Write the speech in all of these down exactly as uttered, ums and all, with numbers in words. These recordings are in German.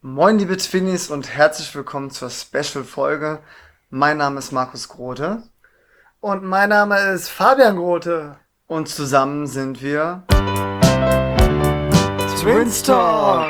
Moin liebe Twinnies und herzlich willkommen zur Special-Folge. Mein Name ist Markus Grote. Und mein Name ist Fabian Grote. Und zusammen sind wir Twins Talk.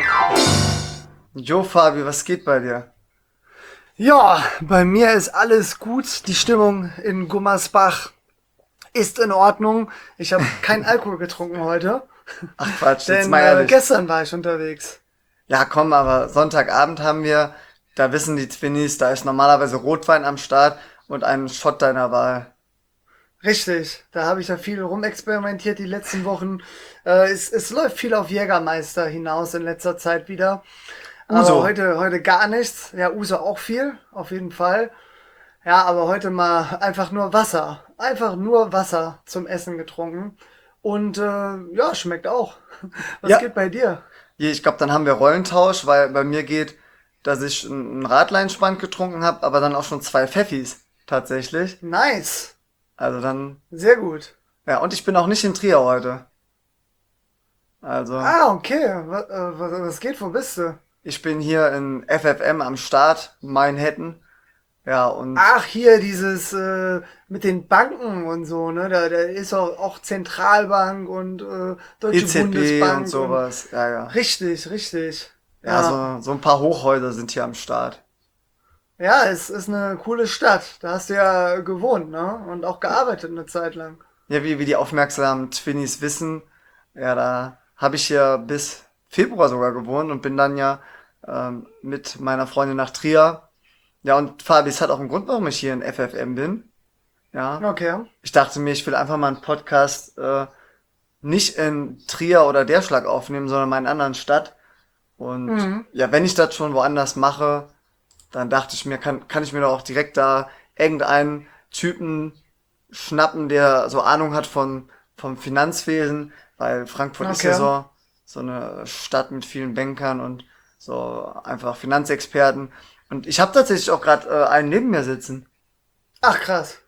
Jo Fabi, was geht bei dir? Ja, bei mir ist alles gut. Die Stimmung in Gummersbach ist in Ordnung. Ich habe keinen Alkohol getrunken heute. Ach Quatsch, jetzt Denn mal äh, ehrlich. gestern war ich unterwegs. Ja komm, aber Sonntagabend haben wir, da wissen die Twinnies, da ist normalerweise Rotwein am Start und ein Shot deiner Wahl. Richtig, da habe ich ja viel rumexperimentiert die letzten Wochen. Äh, es, es läuft viel auf Jägermeister hinaus in letzter Zeit wieder. Uso. Aber heute, heute gar nichts. Ja, Uso auch viel, auf jeden Fall. Ja, aber heute mal einfach nur Wasser. Einfach nur Wasser zum Essen getrunken. Und äh, ja, schmeckt auch. Was Ja. geht bei dir? Hier, ich glaube, dann haben wir Rollentausch, weil bei mir geht, dass ich einen Radleinspand getrunken habe, aber dann auch schon zwei Pfeffis tatsächlich. Nice. Also dann, Sehr gut. ja, und ich bin auch nicht in Trier heute. Also, Ah, okay. Was, äh, was, was geht? Wo bist du? ich bin hier in F F M am Start, Manhattan. Ja, und Ach, hier dieses äh, mit den Banken und so, ne? Da, da ist auch, auch Zentralbank und äh, Deutsche E Z B Bundesbank und sowas. Ja, ja. Richtig, richtig. Ja, Ja, so, so ein paar Hochhäuser sind hier am Start. ja, es ist eine coole Stadt. Da hast du ja gewohnt, ne? Und auch gearbeitet eine Zeit lang. Ja, wie, wie die aufmerksamen Twinnies wissen, ja, da habe ich hier bis Februar sogar gewohnt und bin dann ja ähm, mit meiner Freundin nach Trier. Ja, und Fabi, es hat auch einen Grund, warum ich hier in F F M bin. Ja, Okay. ich dachte mir, ich will einfach mal einen Podcast äh, nicht in Trier oder Derschlag aufnehmen, sondern mal in einer anderen Stadt. Und Mhm. ja, wenn ich das schon woanders mache, dann dachte ich mir, kann, kann ich mir doch auch direkt da irgendeinen Typen schnappen, der so Ahnung hat von, vom Finanzwesen, weil Frankfurt ist ja Okay. so, so eine Stadt mit vielen Bankern und so einfach Finanzexperten. Und ich habe tatsächlich auch gerade äh, einen neben mir sitzen. Ach, krass.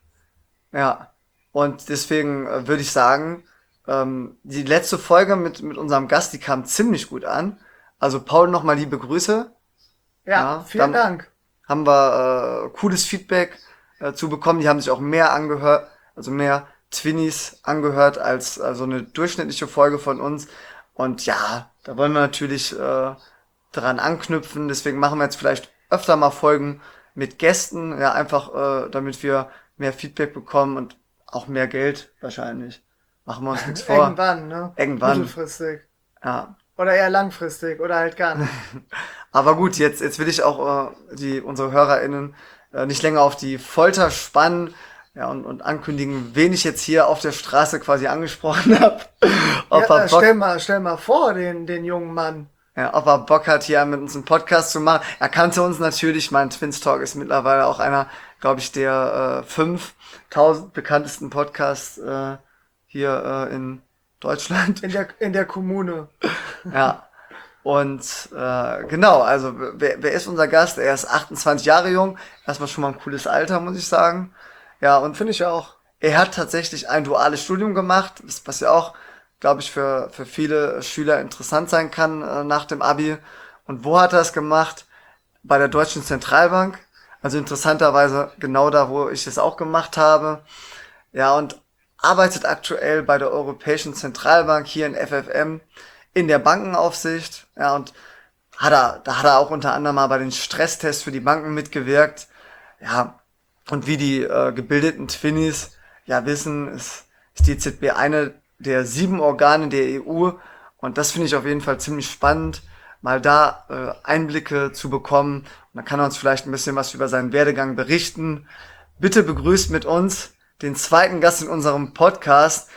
Ja. Und deswegen äh, würde ich sagen, ähm, die letzte Folge mit, mit unserem Gast, die kam ziemlich gut an. Also Paul, nochmal liebe Grüße. Ja, Ja, vielen dann Dank. haben wir äh, cooles Feedback äh, zu bekommen. Die haben sich auch mehr angehört, also mehr Twinnies angehört als also eine durchschnittliche Folge von uns. Und ja, da wollen wir natürlich äh, dran anknüpfen. Deswegen machen wir jetzt vielleicht öfter mal Folgen mit Gästen, ja, einfach äh, damit wir mehr Feedback bekommen und auch mehr Geld wahrscheinlich. Machen wir uns nichts vor. Irgendwann, ne? Irgendwann, Mittelfristig. ja. Oder eher langfristig oder halt gar nicht. Aber gut, jetzt, jetzt will ich auch äh, die, unsere HörerInnen äh, nicht länger auf die Folter spannen, ja, und, und ankündigen, wen ich jetzt hier auf der Straße quasi angesprochen habe. Ob, Ja, er äh, Bock, stell mal, stell mal vor, den, den jungen Mann. ja, ob er Bock hat, hier mit uns einen Podcast zu machen. Er kannte uns natürlich. Mein Twins Talk ist mittlerweile auch einer, glaube ich, der äh, fünftausend bekanntesten Podcasts äh, hier äh, in Deutschland. In der, in der Kommune. Ja. Und äh, genau, also wer, wer ist unser Gast? Er ist achtundzwanzig Jahre jung. Erstmal schon mal ein cooles Alter, muss ich sagen. Ja, und Finde ich auch. er hat tatsächlich ein duales Studium gemacht, was ja auch, glaube ich, für, für viele Schüler interessant sein kann äh, nach dem Abi. Und wo hat er es gemacht? Bei der Deutschen Zentralbank. Also interessanterweise genau da, wo ich es auch gemacht habe. Ja, und arbeitet aktuell bei der Europäischen Zentralbank hier in F F M in der Bankenaufsicht. Ja, und hat er, da hat er auch unter anderem mal bei den Stresstests für die Banken mitgewirkt. Ja, und wie die äh, gebildeten Twinnies ja wissen, ist, ist die E Z B eine der sieben Organe der E U. Und das finde ich auf jeden Fall ziemlich spannend, mal da äh, Einblicke zu bekommen. Und dann kann er uns vielleicht ein bisschen was über seinen Werdegang berichten. Bitte begrüßt mit uns den zweiten Gast in unserem Podcast,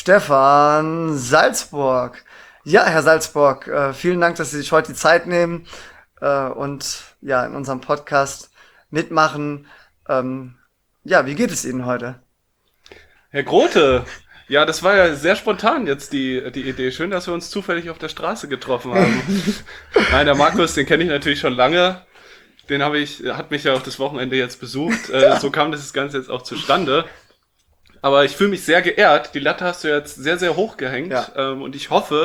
Stefan Salzburg. Ja, Herr Salzburg, äh, vielen Dank, dass Sie sich heute die Zeit nehmen äh, und ja in unserem Podcast mitmachen. Ähm, ja, wie geht es Ihnen heute? Herr Grote, ja, das war ja sehr spontan jetzt die, die Idee. Schön, dass wir uns zufällig auf der Straße getroffen haben. Nein, der Markus, den kenne ich natürlich schon lange. Den habe ich, hat mich ja auch das Wochenende jetzt besucht. Äh, so kam das Ganze jetzt auch zustande. Aber ich fühle mich sehr geehrt. Die Latte hast du jetzt sehr, sehr hoch gehängt. Ja. Ähm, und ich hoffe,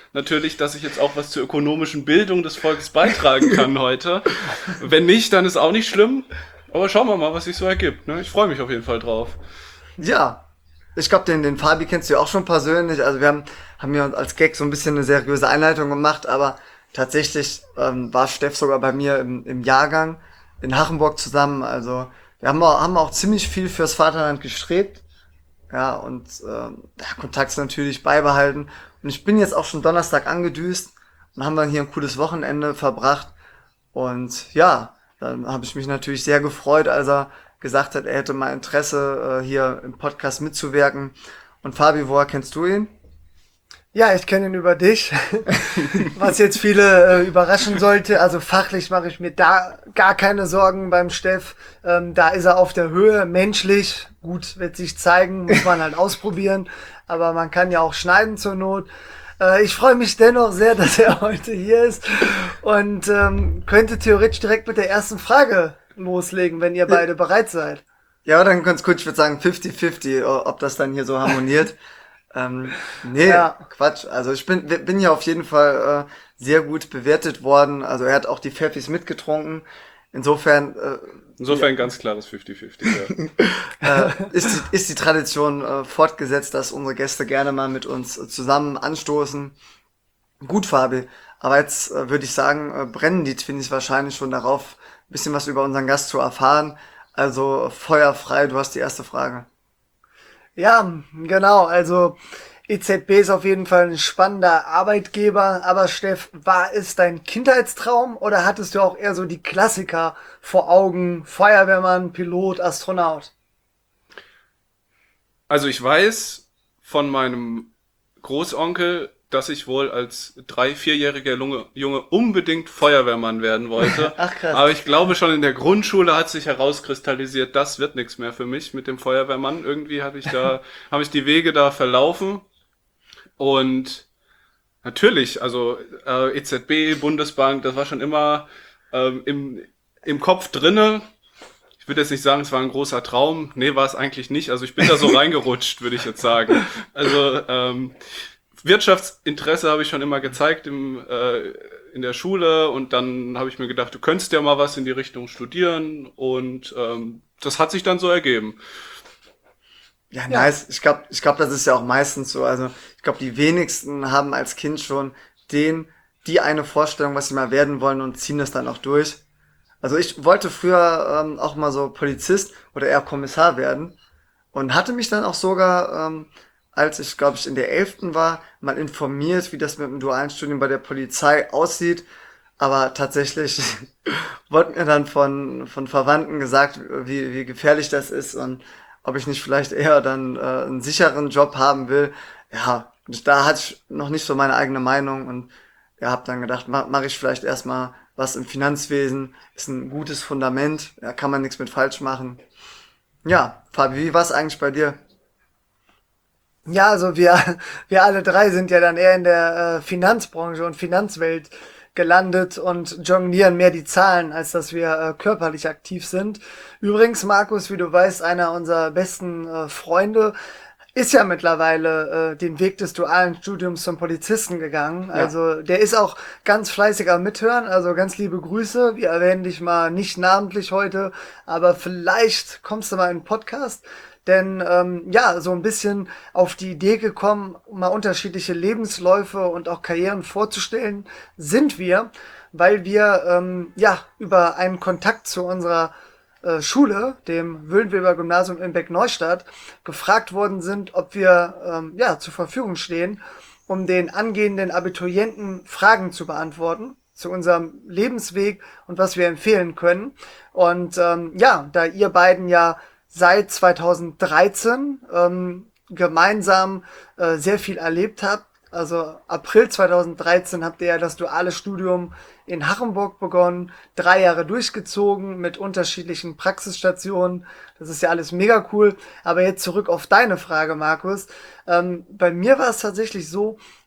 natürlich, dass ich jetzt auch was zur ökonomischen Bildung des Volkes beitragen kann heute. Wenn nicht, dann ist auch nicht schlimm. Aber schauen wir mal, was sich so ergibt. Ne? Ich freue mich auf jeden Fall drauf. Ja, ich glaube, den, den Fabi kennst du ja auch schon persönlich. Also wir haben, haben ja als Gag so ein bisschen eine seriöse Einleitung gemacht, aber tatsächlich ähm, war Steff sogar bei mir im, im Jahrgang in Hachenburg zusammen. Also wir haben auch, haben auch ziemlich viel fürs Vaterland gestrebt. Ja, und ähm, der Kontakt ist natürlich beibehalten. Und ich bin jetzt auch schon Donnerstag angedüst und haben dann hier ein cooles Wochenende verbracht. Und ja, dann habe ich mich natürlich sehr gefreut, als er gesagt hat, er hätte mal Interesse, äh, hier im Podcast mitzuwirken. Und Fabi, woher kennst du ihn? Ja, ich kenne ihn über dich, was jetzt viele äh, überraschen sollte. Also fachlich mache ich mir da gar keine Sorgen beim Steff. Ähm, da ist er auf der Höhe, menschlich. Gut, wird sich zeigen, muss man halt ausprobieren. Aber man kann ja auch schneiden zur Not. Äh, ich freue mich dennoch sehr, dass er heute hier ist und ähm, könnte theoretisch direkt mit der ersten Frage loslegen, wenn ihr beide bereit seid. Ja, dann ganz kurz, ich würde sagen fünfzig fünfzig, ob das dann hier so harmoniert. Ähm, nee, ja. Quatsch. Also ich bin bin ja auf jeden Fall äh, sehr gut bewertet worden. Also er hat auch die Pfeffis mitgetrunken. Insofern äh, Insofern ja. Ganz klares fünfzig fünfzig. Ja. äh, ist, die, ist die Tradition äh, fortgesetzt, dass unsere Gäste gerne mal mit uns äh, zusammen anstoßen. Gut, Fabi. Aber jetzt äh, würde ich sagen, äh, brennen die Twinnies wahrscheinlich schon darauf, ein bisschen was über unseren Gast zu erfahren. Also feuerfrei, du hast die erste Frage. Ja, genau, also E Z B ist auf jeden Fall ein spannender Arbeitgeber, aber Steff, war es dein Kindheitstraum oder hattest du auch eher so die Klassiker vor Augen, Feuerwehrmann, Pilot, Astronaut? Also ich weiß von meinem Großonkel, dass ich wohl als drei-, vierjähriger Junge, Junge unbedingt Feuerwehrmann werden wollte. Ach krass. Aber ich glaube, schon in der Grundschule hat sich herauskristallisiert, das wird nichts mehr für mich mit dem Feuerwehrmann. Irgendwie habe ich da, habe ich die Wege da verlaufen. Und natürlich, also äh, E Z B, Bundesbank, das war schon immer ähm, im, im Kopf drinne. Ich würde jetzt nicht sagen, es war ein großer Traum. Nee, war es eigentlich nicht. Also ich bin da so reingerutscht, würde ich jetzt sagen. Also ähm, Wirtschaftsinteresse habe ich schon immer gezeigt im, äh, in der Schule und dann habe ich mir gedacht, du könntest ja mal was in die Richtung studieren und ähm, das hat sich dann so ergeben. Ja, nice. Ich glaube, ich glaube, das ist ja auch meistens so. Also ich glaube, die wenigsten haben als Kind schon den, die eine Vorstellung, was sie mal werden wollen und ziehen das dann auch durch. Also ich wollte früher ähm, auch mal so Polizist oder eher Kommissar werden und hatte mich dann auch sogar ähm, als ich, glaube ich, in der elften war, mal informiert, wie das mit dem dualen Studium bei der Polizei aussieht. Aber tatsächlich wurde mir dann von von Verwandten gesagt, wie wie gefährlich das ist und ob ich nicht vielleicht eher dann äh, einen sicheren Job haben will. Ja, da hatte ich noch nicht so meine eigene Meinung und ja, habe dann gedacht, mache mach ich vielleicht erstmal was im Finanzwesen, ist ein gutes Fundament, da kann man nichts mit falsch machen. Ja, Fabi, wie war es eigentlich bei dir? Ja, also wir, wir alle drei sind ja dann eher in der äh, Finanzbranche und Finanzwelt gelandet und jonglieren mehr die Zahlen, als dass wir äh, körperlich aktiv sind. Übrigens, Markus, wie du weißt, einer unserer besten äh, Freunde ist ja mittlerweile äh, den Weg des dualen Studiums zum Polizisten gegangen. Ja. Also der ist auch ganz fleißig am Mithören, also ganz liebe Grüße. Wir erwähnen dich mal nicht namentlich heute, aber vielleicht kommst du mal in den Podcast. Denn ähm, ja, so ein bisschen auf die Idee gekommen, mal unterschiedliche Lebensläufe und auch Karrieren vorzustellen, sind wir, weil wir ähm, ja über einen Kontakt zu unserer äh, Schule, dem Wöhlenweber Gymnasium in Beck-Neustadt, gefragt worden sind, ob wir ähm, ja zur Verfügung stehen, um den angehenden Abiturienten Fragen zu beantworten zu unserem Lebensweg und was wir empfehlen können. Und ähm, ja, da ihr beiden ja seit zweitausenddreizehn ähm, gemeinsam äh, sehr viel erlebt habt. Also April zweitausenddreizehn habt ihr ja das duale Studium in Hachenburg begonnen, drei Jahre durchgezogen mit unterschiedlichen Praxisstationen. Das ist ja alles mega cool. Aber jetzt zurück auf deine Frage, Markus. Ähm, bei mir war es tatsächlich so,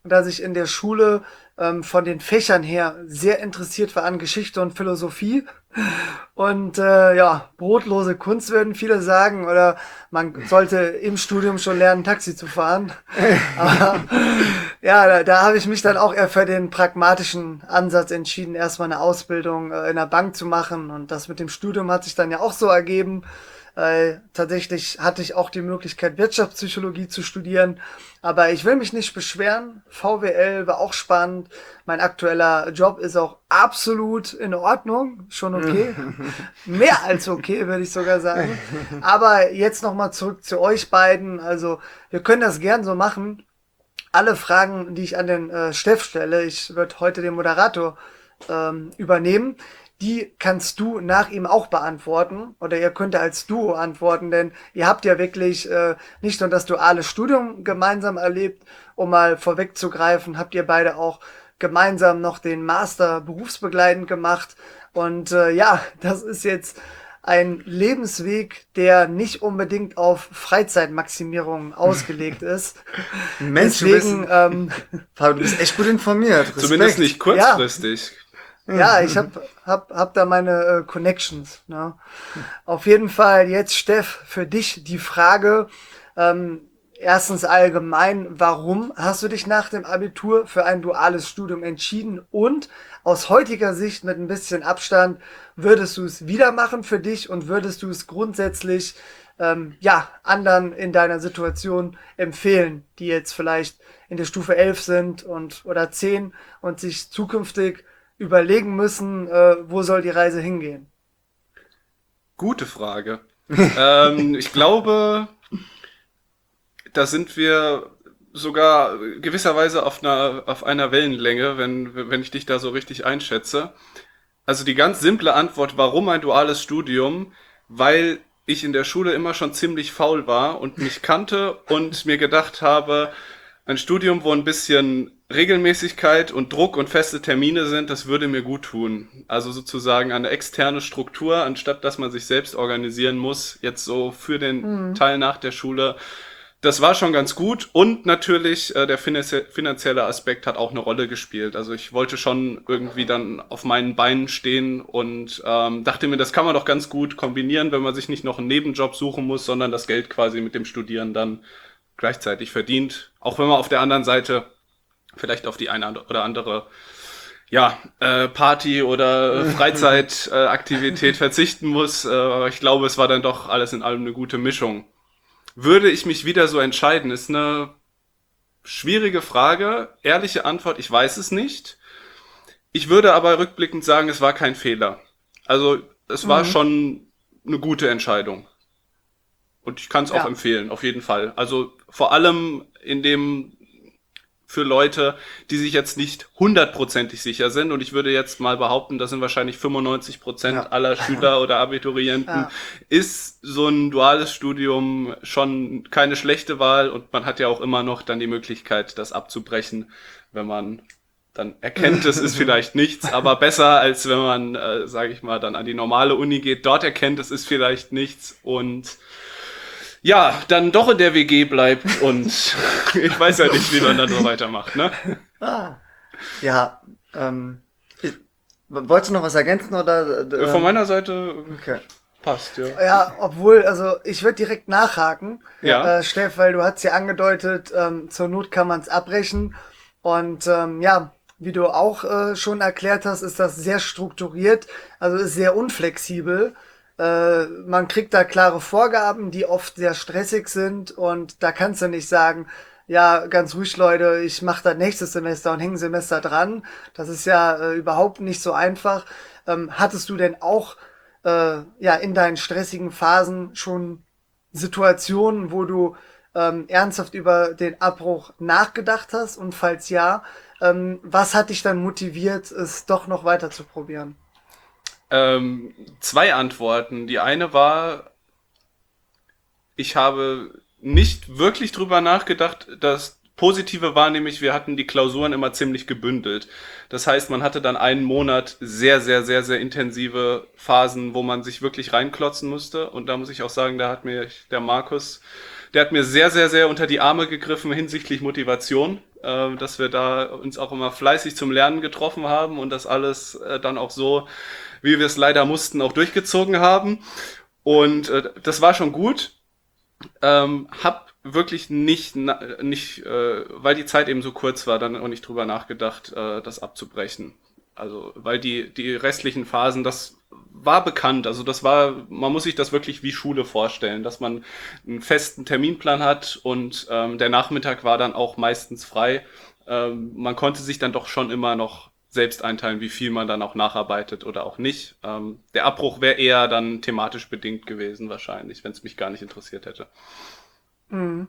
dass ich in der Schule ähm, von den Fächern her sehr interessiert war an Geschichte und Philosophie. Und äh, ja, brotlose Kunst würden viele sagen, oder man sollte im Studium schon lernen, Taxi zu fahren. Aber ja, da, da habe ich mich dann auch eher für den pragmatischen Ansatz entschieden, erstmal eine Ausbildung äh, in der Bank zu machen. Und das mit dem Studium hat sich dann ja auch so ergeben. Äh, tatsächlich hatte ich auch die Möglichkeit, Wirtschaftspsychologie zu studieren, aber ich will mich nicht beschweren. V W L war auch spannend. Mein aktueller Job ist auch absolut in Ordnung, schon okay, mehr als okay, würde ich sogar sagen. Aber jetzt nochmal zurück zu euch beiden. Also wir können das gern so machen. Alle Fragen, die ich an den äh, Steff stelle, ich würde heute den Moderator ähm, übernehmen. Die kannst du nach ihm auch beantworten oder ihr könnt als Duo antworten, denn ihr habt ja wirklich äh, nicht nur das duale Studium gemeinsam erlebt, um mal vorwegzugreifen, habt ihr beide auch gemeinsam noch den Master berufsbegleitend gemacht und äh, ja, das ist jetzt ein Lebensweg, der nicht unbedingt auf Freizeitmaximierung ausgelegt ist. Mensch, Deswegen, du bist, ähm, Paul, du bist echt gut informiert. Respekt. Zumindest nicht kurzfristig. Ja. Ja, ich hab, hab, hab da meine äh, Connections. Ne? Auf jeden Fall jetzt, Steff, für dich die Frage, ähm, erstens allgemein, warum hast du dich nach dem Abitur für ein duales Studium entschieden? Und aus heutiger Sicht mit ein bisschen Abstand, würdest du es wieder machen für dich und würdest du es grundsätzlich ähm, ja, anderen in deiner Situation empfehlen, die jetzt vielleicht in der Stufe elf sind und oder zehn und sich zukünftig überlegen müssen, äh, wo soll die Reise hingehen? Gute Frage. ähm, ich glaube, da sind wir sogar gewisserweise auf einer, auf einer Wellenlänge, wenn, wenn ich dich da so richtig einschätze. Also die ganz simple Antwort, warum ein duales Studium? Weil ich in der Schule immer schon ziemlich faul war und mich kannte und mir gedacht habe, ein Studium, wo ein bisschen Regelmäßigkeit und Druck und feste Termine sind, das würde mir gut tun. Also sozusagen eine externe Struktur, anstatt dass man sich selbst organisieren muss, jetzt so für den mhm. Teil nach der Schule. Das war schon ganz gut und natürlich äh, der finanzie- finanzielle Aspekt hat auch eine Rolle gespielt. Also ich wollte schon irgendwie dann auf meinen Beinen stehen und ähm, dachte mir, das kann man doch ganz gut kombinieren, wenn man sich nicht noch einen Nebenjob suchen muss, sondern das Geld quasi mit dem Studieren dann gleichzeitig verdient, auch wenn man auf der anderen Seite vielleicht auf die eine oder andere ja äh, Party oder Freizeitaktivität äh, verzichten muss. Äh, aber ich glaube, es war dann doch alles in allem eine gute Mischung. Würde ich mich wieder so entscheiden, ist eine schwierige Frage. Ehrliche Antwort, ich weiß es nicht. Ich würde aber rückblickend sagen, es war kein Fehler. Also es war mhm. schon eine gute Entscheidung. Und ich kann es auch ja. empfehlen, auf jeden Fall. Also vor allem in dem für Leute, die sich jetzt nicht hundertprozentig sicher sind. Und ich würde jetzt mal behaupten, das sind wahrscheinlich fünfundneunzig Prozent ja. aller Schüler oder Abiturienten, ja. ist so ein duales Studium schon keine schlechte Wahl. Und man hat ja auch immer noch dann die Möglichkeit, das abzubrechen, wenn man dann erkennt, es ist vielleicht nichts, aber besser, als wenn man, äh, sage ich mal, dann an die normale Uni geht, dort erkennt, es ist vielleicht nichts und ja, dann doch in der W G bleibt und ich weiß ja nicht, wie man dann so weitermacht, ne? Ah. Ja, ähm, ich, wolltest du noch was ergänzen oder? Äh, Von meiner Seite okay. Passt, ja. Ja, obwohl, also ich würde direkt nachhaken, ja. äh, Steff, weil du hast ja angedeutet, ähm, zur Not kann man es abbrechen und ähm, ja, wie du auch äh, schon erklärt hast, ist das sehr strukturiert, also ist sehr unflexibel. Äh, man kriegt da klare Vorgaben, die oft sehr stressig sind und da kannst du nicht sagen, ja, ganz ruhig, Leute, ich mache das nächstes Semester und hänge ein Semester dran. Das ist ja äh, überhaupt nicht so einfach. Ähm, hattest du denn auch äh, ja in deinen stressigen Phasen schon Situationen, wo du ähm, ernsthaft über den Abbruch nachgedacht hast? Und falls ja, ähm, was hat dich dann motiviert, es doch noch weiter zu probieren? Ähm, zwei Antworten. Die eine war, ich habe nicht wirklich drüber nachgedacht. Das Positive war nämlich, wir hatten die Klausuren immer ziemlich gebündelt. Das heißt, man hatte dann einen Monat sehr, sehr, sehr, sehr intensive Phasen, wo man sich wirklich reinklotzen musste. Und da muss ich auch sagen, da hat mir der Markus, der hat mir sehr, sehr, sehr unter die Arme gegriffen hinsichtlich Motivation. äh, dass wir da uns auch immer fleißig zum Lernen getroffen haben und das alles äh, dann auch so, wie wir es leider mussten, auch durchgezogen haben. Und äh, das war schon gut. Ähm, hab wirklich nicht, nicht äh, weil die Zeit eben so kurz war, dann auch nicht drüber nachgedacht, äh, das abzubrechen. Also, weil die, die restlichen Phasen, das war bekannt. Also das war, man muss sich das wirklich wie Schule vorstellen, dass man einen festen Terminplan hat und ähm, der Nachmittag war dann auch meistens frei. Ähm, man konnte sich dann doch schon immer noch selbst einteilen, wie viel man dann auch nacharbeitet oder auch nicht. Ähm, der Abbruch wäre eher dann thematisch bedingt gewesen wahrscheinlich, wenn es mich gar nicht interessiert hätte. Mhm.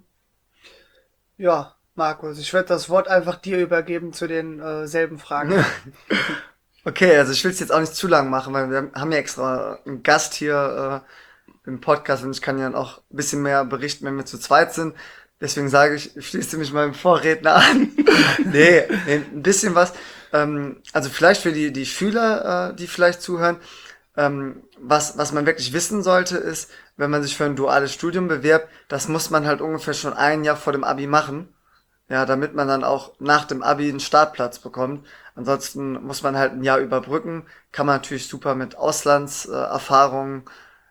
Ja, Markus, ich werde das Wort einfach dir übergeben zu den äh, selben Fragen. Okay, also ich will es jetzt auch nicht zu lang machen, weil wir haben ja extra einen Gast hier äh, im Podcast und ich kann ja dann auch ein bisschen mehr berichten, wenn wir zu zweit sind. Deswegen sage ich, ich schließe mich meinem Vorredner an. nee, nee, ein bisschen was. Ähm, also vielleicht für die, die Schüler, äh, die vielleicht zuhören, ähm, was, was man wirklich wissen sollte, ist, wenn man sich für ein duales Studium bewirbt, das muss man halt ungefähr schon ein Jahr vor dem Abi machen. Ja, damit man dann auch nach dem Abi einen Startplatz bekommt. Ansonsten muss man halt ein Jahr überbrücken. Kann man natürlich super mit Auslandserfahrungen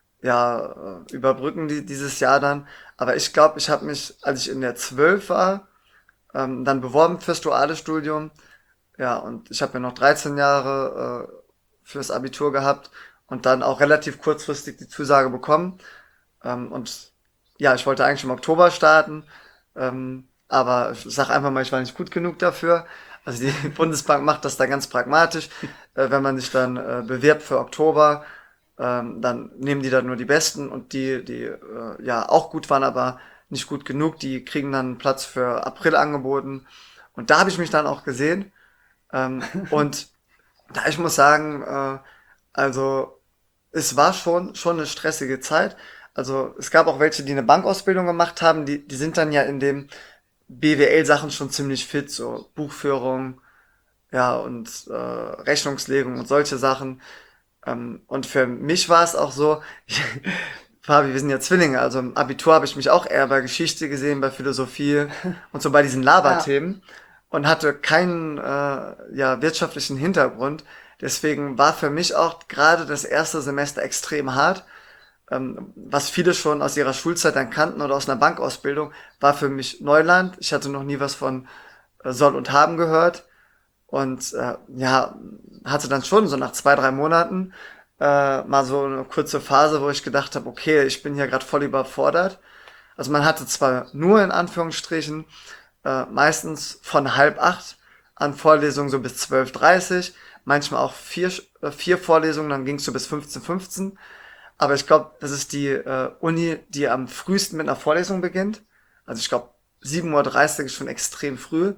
ja, äh, überbrücken die, dieses Jahr dann. Aber ich glaube, ich habe mich, als ich in der zwölf war, ähm, dann beworben fürs duale Studium. Ja, und ich habe ja noch dreizehn Jahre äh, fürs Abitur gehabt und dann auch relativ kurzfristig die Zusage bekommen. Ähm, und ja, ich wollte eigentlich im Oktober starten, ähm, aber ich sag einfach mal, ich war nicht gut genug dafür. Also die Bundesbank macht das da ganz pragmatisch. Äh, wenn man sich dann äh, bewirbt für Oktober, ähm, dann nehmen die da nur die Besten und die, die äh, ja auch gut waren, aber nicht gut genug, die kriegen dann einen Platz für April angeboten. Und da habe ich mich dann auch gesehen. Ähm, und da ich muss sagen, äh, also es war schon schon eine stressige Zeit. Also es gab auch welche, die eine Bankausbildung gemacht haben, die die sind dann ja in dem B W L-Sachen schon ziemlich fit, so Buchführung, ja und äh, Rechnungslegung und solche Sachen. Ähm, und für mich war es auch so, ich, Fabi, wir sind ja Zwillinge, also im Abitur habe ich mich auch eher bei Geschichte gesehen, bei Philosophie und so bei diesen Ja. Laberthemen und hatte keinen äh, ja, wirtschaftlichen Hintergrund. Deswegen war für mich auch gerade das erste Semester extrem hart. Ähm, was viele schon aus ihrer Schulzeit dann kannten oder aus einer Bankausbildung, war für mich Neuland. Ich hatte noch nie was von äh, Soll und Haben gehört. Und äh, ja, hatte dann schon so nach zwei, drei Monaten äh, mal so eine kurze Phase, wo ich gedacht habe, okay, ich bin hier gerade voll überfordert. Also man hatte zwar nur in Anführungsstrichen äh, meistens von halb acht an Vorlesungen so bis zwölf Uhr dreißig, manchmal auch vier, äh, vier Vorlesungen, dann ging es so bis fünfzehn Uhr fünfzehn. Aber ich glaube, das ist die äh, Uni, die am frühesten mit einer Vorlesung beginnt. Also ich glaube, sieben Uhr dreißig ist schon extrem früh.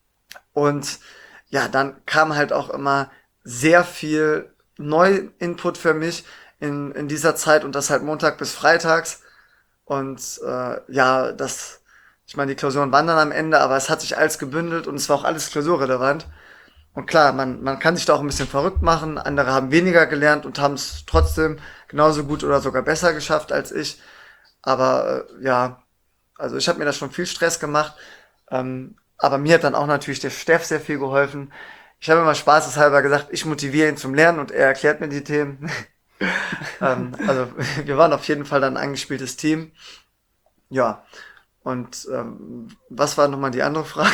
Und ja, dann kam halt auch immer sehr viel Neu-Input für mich in, in dieser Zeit und das halt Montag bis Freitags. Und äh, ja, das, ich meine, die Klausuren waren dann am Ende, aber es hat sich alles gebündelt und es war auch alles klausurrelevant. Und klar, man, man kann sich da auch ein bisschen verrückt machen. Andere haben weniger gelernt und haben es trotzdem genauso gut oder sogar besser geschafft als ich. Aber äh, ja, also ich habe mir da schon viel Stress gemacht. Ähm, aber mir hat dann auch natürlich der Steff sehr viel geholfen. Ich habe immer spaßeshalber gesagt, ich motiviere ihn zum Lernen und er erklärt mir die Themen. ähm, also wir waren auf jeden Fall dann ein eingespieltes Team. Ja, und ähm, was war nochmal die andere Frage?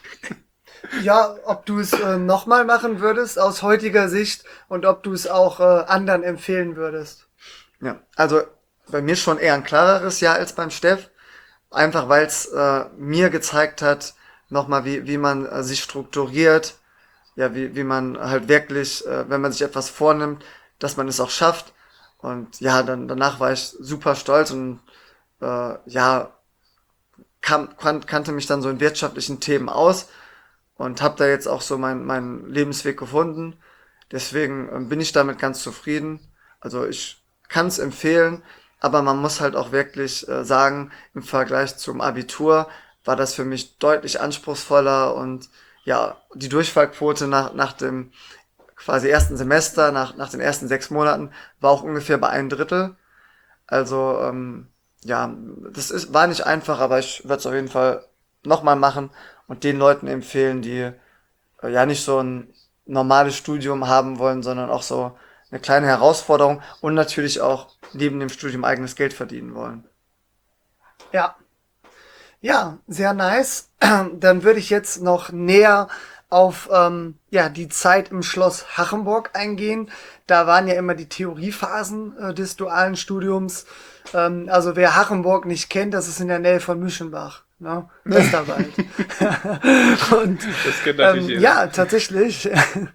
Ja, ob du es äh, nochmal machen würdest aus heutiger Sicht und ob du es auch äh, anderen empfehlen würdest. Ja, also bei mir schon eher ein klareres Ja als beim Steff. Einfach weil es äh, mir gezeigt hat, nochmal, wie, wie man äh, sich strukturiert, ja, wie, wie man halt wirklich, äh, wenn man sich etwas vornimmt, dass man es auch schafft. Und ja, dann danach war ich super stolz und äh, ja, kam, kan kannte mich dann so in wirtschaftlichen Themen aus und habe da jetzt auch so meinen mein Lebensweg gefunden. Deswegen äh, bin ich damit ganz zufrieden. Also ich kann es empfehlen, aber man muss halt auch wirklich äh, sagen, im Vergleich zum Abitur war das für mich deutlich anspruchsvoller und ja, die Durchfallquote nach, nach dem quasi ersten Semester, nach, nach den ersten sechs Monaten, war auch ungefähr bei ein Drittel. Also, ähm, ja, das ist, war nicht einfach, aber ich werde es auf jeden Fall nochmal machen und den Leuten empfehlen, die äh, ja nicht so ein normales Studium haben wollen, sondern auch so eine kleine Herausforderung und natürlich auch neben dem Studium eigenes Geld verdienen wollen. Ja. Ja, sehr nice. Dann würde ich jetzt noch näher auf ähm, ja, die Zeit im Schloss Hachenburg eingehen. Da waren ja immer die Theoriephasen äh, des dualen Studiums. Ähm, also wer Hachenburg nicht kennt, das ist in der Nähe von Müschenbach. Ne? Westerwald. Und Das kennt natürlich ähm, jeder. ja, tatsächlich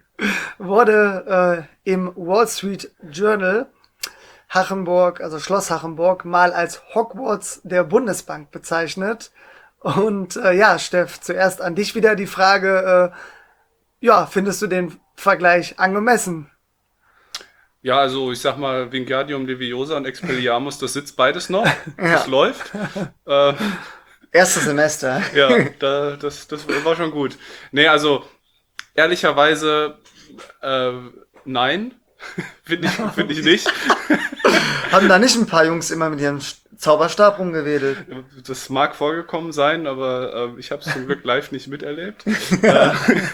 wurde äh, im Wall Street Journal Hachenburg, also Schloss Hachenburg, mal als Hogwarts der Bundesbank bezeichnet. Und äh, ja, Steff, zuerst an dich wieder die Frage, äh, ja, findest du den Vergleich angemessen? Ja, also ich sag mal, Wingardium Leviosa und Expelliarmus, das sitzt beides noch. Das Ja. läuft. Äh, Erstes Semester. ja, da, das, das war schon gut. Nee, also ehrlicherweise äh, nein, finde ich, finde ich nicht. Haben da nicht ein paar Jungs immer mit ihrem Zauberstab rumgewedelt? Das mag vorgekommen sein, aber äh, ich habe es zum Glück live nicht miterlebt. äh,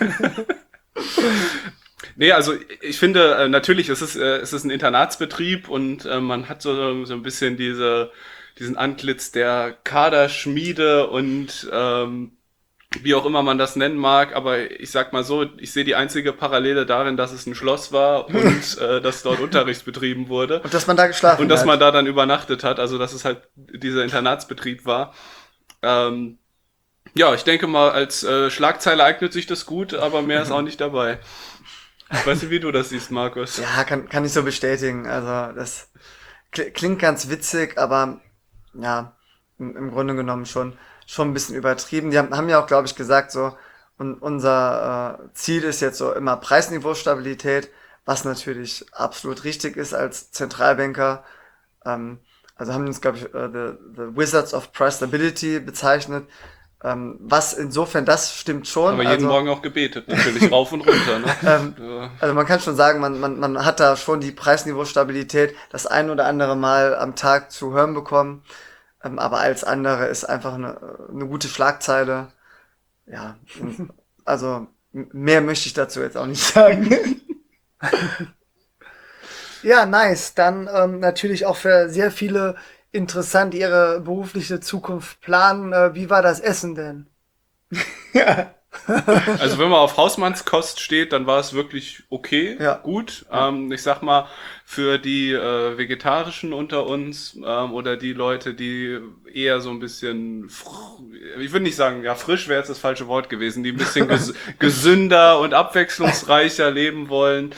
nee, also ich finde, äh, natürlich ist es, äh, es ist ein Internatsbetrieb und äh, man hat so, so ein bisschen diese, diesen Antlitz der Kaderschmiede und ähm, wie auch immer man das nennen mag, aber ich sag mal so, ich sehe die einzige Parallele darin, dass es ein Schloss war und äh, dass dort Unterricht betrieben wurde. Und dass man da geschlafen Und dass hat. man da dann übernachtet hat, also dass es halt dieser Internatsbetrieb war. Ähm, ja, ich denke mal, als äh, Schlagzeile eignet sich das gut, aber mehr ist auch nicht dabei. Ich weiß nicht, wie du das siehst, Markus. Ja, kann, kann ich so bestätigen. Also das kli- klingt ganz witzig, aber ja, im, im Grunde genommen schon, schon ein bisschen übertrieben. Die haben, haben ja auch, glaube ich, gesagt, so, und unser äh, Ziel ist jetzt so immer Preisniveaustabilität, was natürlich absolut richtig ist als Zentralbanker. Ähm, also haben die uns, glaube ich, äh, the, the Wizards of Price Stability bezeichnet. Ähm, was insofern, das stimmt schon. Aber jeden also, Morgen auch gebetet, natürlich rauf und runter. Ne? Ähm, Ja. Also man kann schon sagen, man, man, man hat da schon die Preisniveaustabilität das ein oder andere Mal am Tag zu hören bekommen. Ähm, aber alles andere ist einfach eine, eine gute Schlagzeile. Ja, also m- mehr möchte ich dazu jetzt auch nicht sagen. Ja, nice. Dann ähm, natürlich auch für sehr viele interessant, ihre berufliche Zukunft planen. Äh, wie war das Essen denn? Also wenn man auf Hausmannskost steht, dann war es wirklich okay, Ja. gut. Ähm, ich sag mal, für die äh, Vegetarischen unter uns ähm, oder die Leute, die eher so ein bisschen, fr- ich würde nicht sagen, ja frisch wäre jetzt das falsche Wort gewesen, die ein bisschen ges gesünder und abwechslungsreicher leben wollen,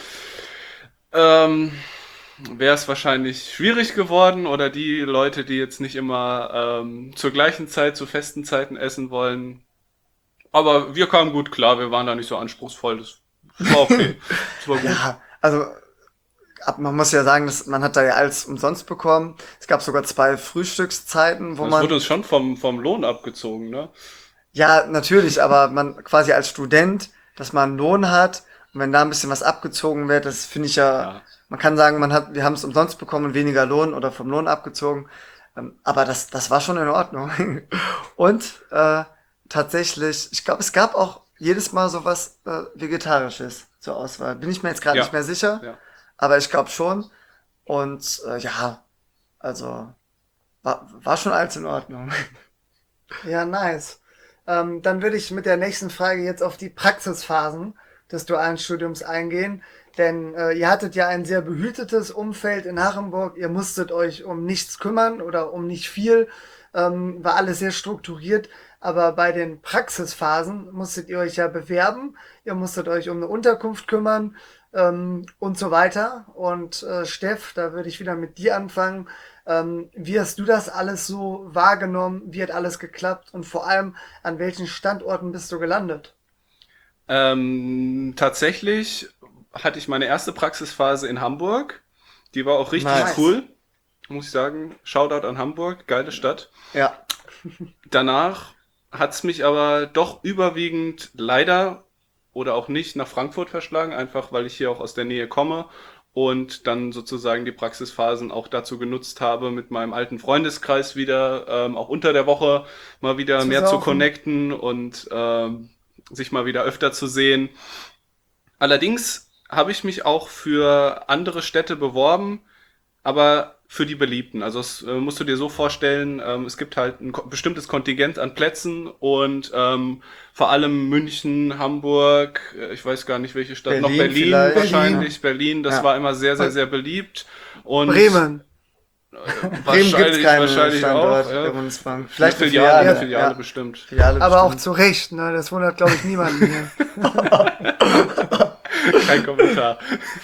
ähm, wäre es wahrscheinlich schwierig geworden. Oder die Leute, die jetzt nicht immer ähm, zur gleichen Zeit, zu festen Zeiten essen wollen. Aber wir kamen gut klar, wir waren da nicht so anspruchsvoll. Das war okay. Das war gut. Ja, also ab, man muss ja sagen, dass man hat da ja alles umsonst bekommen. Es gab sogar zwei Frühstückszeiten, wo Das man wurde uns schon vom, vom Lohn abgezogen, ne? ja, natürlich, aber man quasi als Student, dass man einen Lohn hat und wenn da ein bisschen was abgezogen wird, das finde ich ja, Ja. man kann sagen, man hat, wir haben es umsonst bekommen und weniger Lohn oder vom Lohn abgezogen, ähm, aber das, das war schon in Ordnung. Und äh, tatsächlich, ich glaube, es gab auch jedes Mal sowas äh, Vegetarisches zur Auswahl. Bin ich mir jetzt gerade Ja. nicht mehr sicher, Ja. aber ich glaube schon. Und äh, ja, also war, war schon alles in Ordnung. Ja, nice. Ähm, dann würde ich mit der nächsten Frage jetzt auf die Praxisphasen des dualen Studiums eingehen. Denn äh, ihr hattet ja ein sehr behütetes Umfeld in Hachenburg. Ihr musstet euch um nichts kümmern oder um nicht viel. Ähm, war alles sehr strukturiert. Aber bei den Praxisphasen musstet ihr euch ja bewerben. Ihr musstet euch um eine Unterkunft kümmern ähm, und so weiter. Und äh, Steff, da würde ich wieder mit dir anfangen. Ähm, wie hast du das alles so wahrgenommen? Wie hat alles geklappt? Und vor allem, an welchen Standorten bist du gelandet? Ähm, tatsächlich hatte ich meine erste Praxisphase in Hamburg. Die war auch richtig Nice. cool, muss ich sagen. Shoutout an Hamburg, geile Stadt. Ja. Danach hat's mich aber doch überwiegend leider oder auch nicht nach Frankfurt verschlagen, einfach weil ich hier auch aus der Nähe komme und dann sozusagen die Praxisphasen auch dazu genutzt habe, mit meinem alten Freundeskreis wieder, ähm, auch unter der Woche mal wieder Zu mehr zu saufen. connecten und ähm, sich mal wieder öfter zu sehen. Allerdings habe ich mich auch für andere Städte beworben, aber für die Beliebten. Also es äh, musst du dir so vorstellen, ähm, es gibt halt ein ko- bestimmtes Kontingent an Plätzen und ähm, vor allem München, Hamburg, äh, ich weiß gar nicht welche Stadt, noch Berlin Berlin vielleicht. wahrscheinlich, Berlin, das Ja. war immer sehr, sehr, Und sehr beliebt. Und Bremen. Bremen gibt's wahrscheinlich, keinen wahrscheinlich Standort auch. Ja. der Bundesbank. Vielleicht Vielleicht eine Filiale, Filiale. eine Filiale ja. bestimmt. Filiale Aber auch bestimmt. zu Recht, ne? Das wundert, glaube ich, niemanden hier. Kein Kommentar.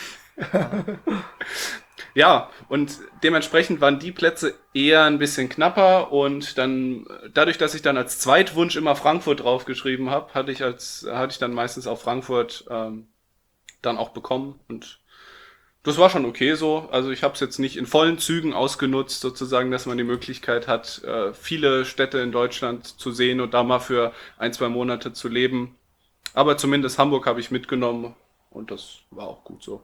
Ja, und dementsprechend waren die Plätze eher ein bisschen knapper und dann, dadurch, dass ich dann als Zweitwunsch immer Frankfurt draufgeschrieben habe, hatte ich als, hatte ich dann meistens auch Frankfurt ähm, dann auch bekommen und das war schon okay so. Also ich habe es jetzt nicht in vollen Zügen ausgenutzt, sozusagen, dass man die Möglichkeit hat, äh, viele Städte in Deutschland zu sehen und da mal für ein, zwei Monate zu leben. Aber zumindest Hamburg habe ich mitgenommen und das war auch gut so.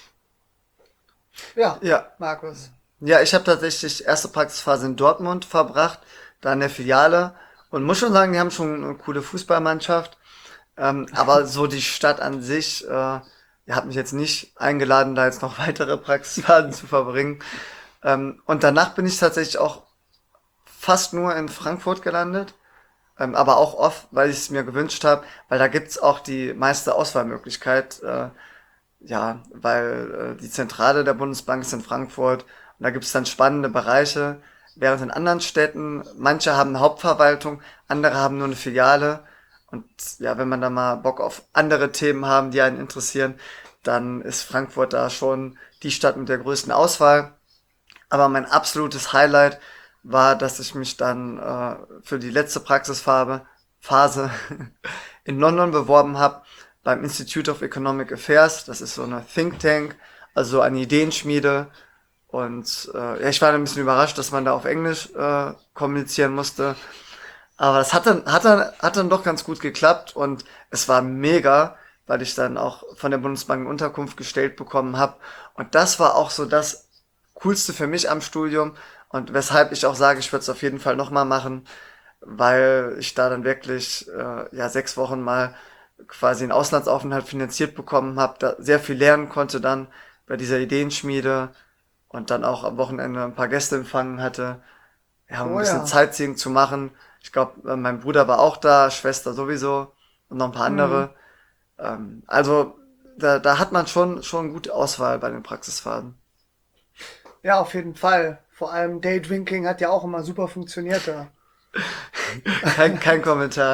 Ja, Ja. Markus. Ja, ich habe tatsächlich erste Praxisphase in Dortmund verbracht, da in der Filiale. Und muss schon sagen, die haben schon eine coole Fußballmannschaft. Ähm, aber so die Stadt an sich, äh, ihr habt mich jetzt nicht eingeladen, da jetzt noch weitere Praxisphasen zu verbringen. Ähm, und danach bin ich tatsächlich auch fast nur in Frankfurt gelandet. Ähm, aber auch oft, weil ich es mir gewünscht habe, weil da gibt's auch die meiste Auswahlmöglichkeit. Äh, ja, weil äh, die Zentrale der Bundesbank ist in Frankfurt und da gibt's dann spannende Bereiche, während in anderen Städten, manche haben eine Hauptverwaltung, andere haben nur eine Filiale und ja, wenn man da mal Bock auf andere Themen haben, die einen interessieren, dann ist Frankfurt da schon die Stadt mit der größten Auswahl. Aber mein absolutes Highlight war, dass ich mich dann äh, für die letzte Praxisphase Phase in London beworben habe beim Institute of Economic Affairs. Das ist so eine Think Tank, also eine Ideenschmiede. Und äh, ja, ich war ein bisschen überrascht, dass man da auf Englisch äh, kommunizieren musste. Aber das hat dann, hat dann, hat dann doch ganz gut geklappt und es war mega, weil ich dann auch von der Bundesbank eine Unterkunft gestellt bekommen habe. Und das war auch so das Coolste für mich am Studium und weshalb ich auch sage, ich würde es auf jeden Fall nochmal machen, weil ich da dann wirklich äh, ja sechs Wochen mal quasi einen Auslandsaufenthalt finanziert bekommen habe, da sehr viel lernen konnte dann bei dieser Ideenschmiede und dann auch am Wochenende ein paar Gäste empfangen hatte, ja, um Oh ein bisschen ja. Sightseeing zu machen. Ich glaube, mein Bruder war auch da, Schwester sowieso und noch ein paar andere. Ähm, also da, da hat man schon schon gute Auswahl bei den Praxisfahrten. Ja, auf jeden Fall. Vor allem Daydrinking hat ja auch immer super funktioniert da. Kein, kein Kommentar.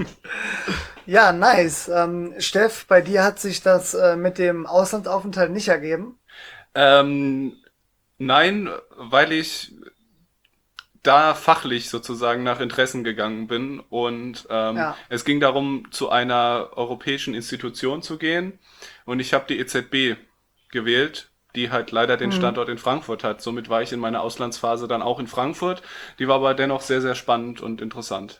Ja, nice. Ähm, Steff, bei dir hat sich das äh, mit dem Auslandsaufenthalt nicht ergeben. Ähm, nein, weil ich da fachlich sozusagen nach Interessen gegangen bin und ähm, Ja. es ging darum, zu einer europäischen Institution zu gehen und ich habe die E Z B gewählt, die halt leider den Standort in Frankfurt hat. Somit war ich in meiner Auslandsphase dann auch in Frankfurt. Die war aber dennoch sehr, sehr spannend und interessant.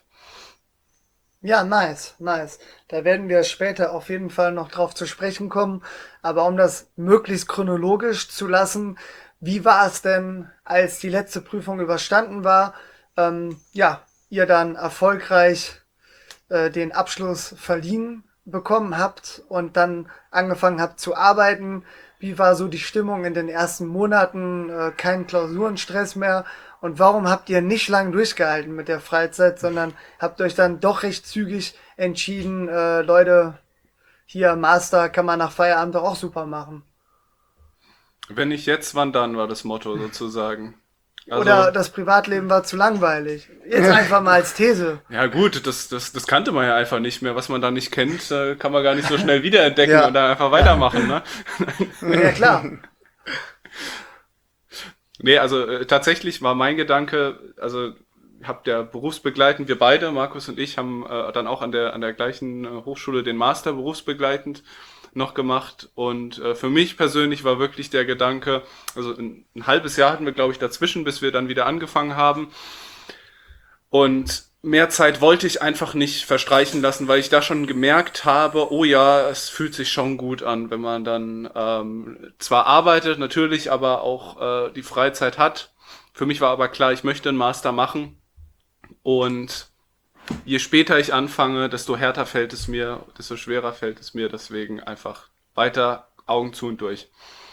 Ja, nice, nice. Da werden wir später auf jeden Fall noch drauf zu sprechen kommen. Aber um das möglichst chronologisch zu lassen, wie war es denn, als die letzte Prüfung überstanden war? Ähm, ja, ihr dann erfolgreich äh, den Abschluss verliehen bekommen habt und dann angefangen habt zu arbeiten. Wie war so die Stimmung in den ersten Monaten? Äh, kein Klausurenstress mehr. Und warum habt ihr nicht lang durchgehalten mit der Freizeit, sondern habt euch dann doch recht zügig entschieden, äh, Leute, hier Master kann man nach Feierabend doch auch super machen. Wenn nicht jetzt, wann dann, war das Motto sozusagen. Also, Oder das Privatleben war zu langweilig. Jetzt einfach mal als These. ja gut, das, das, das kannte man ja einfach nicht mehr. Was man da nicht kennt, äh, kann man gar nicht so schnell wiederentdecken Ja. und dann einfach weitermachen. Ne? Ja klar. Nee, also äh, tatsächlich war mein Gedanke, also habt ja berufsbegleitend, wir beide, Markus und ich, haben äh, dann auch an der an der gleichen äh, Hochschule den Master berufsbegleitend noch gemacht und äh, für mich persönlich war wirklich der Gedanke, also ein, ein halbes Jahr hatten wir glaube ich dazwischen, bis wir dann wieder angefangen haben und mehr Zeit wollte ich einfach nicht verstreichen lassen, weil ich da schon gemerkt habe, oh ja, es fühlt sich schon gut an, wenn man dann ähm, zwar arbeitet natürlich, aber auch äh, die Freizeit hat. Für mich war aber klar, ich möchte einen Master machen und je später ich anfange, desto härter fällt es mir, desto schwerer fällt es mir, deswegen einfach weiter Augen zu und durch.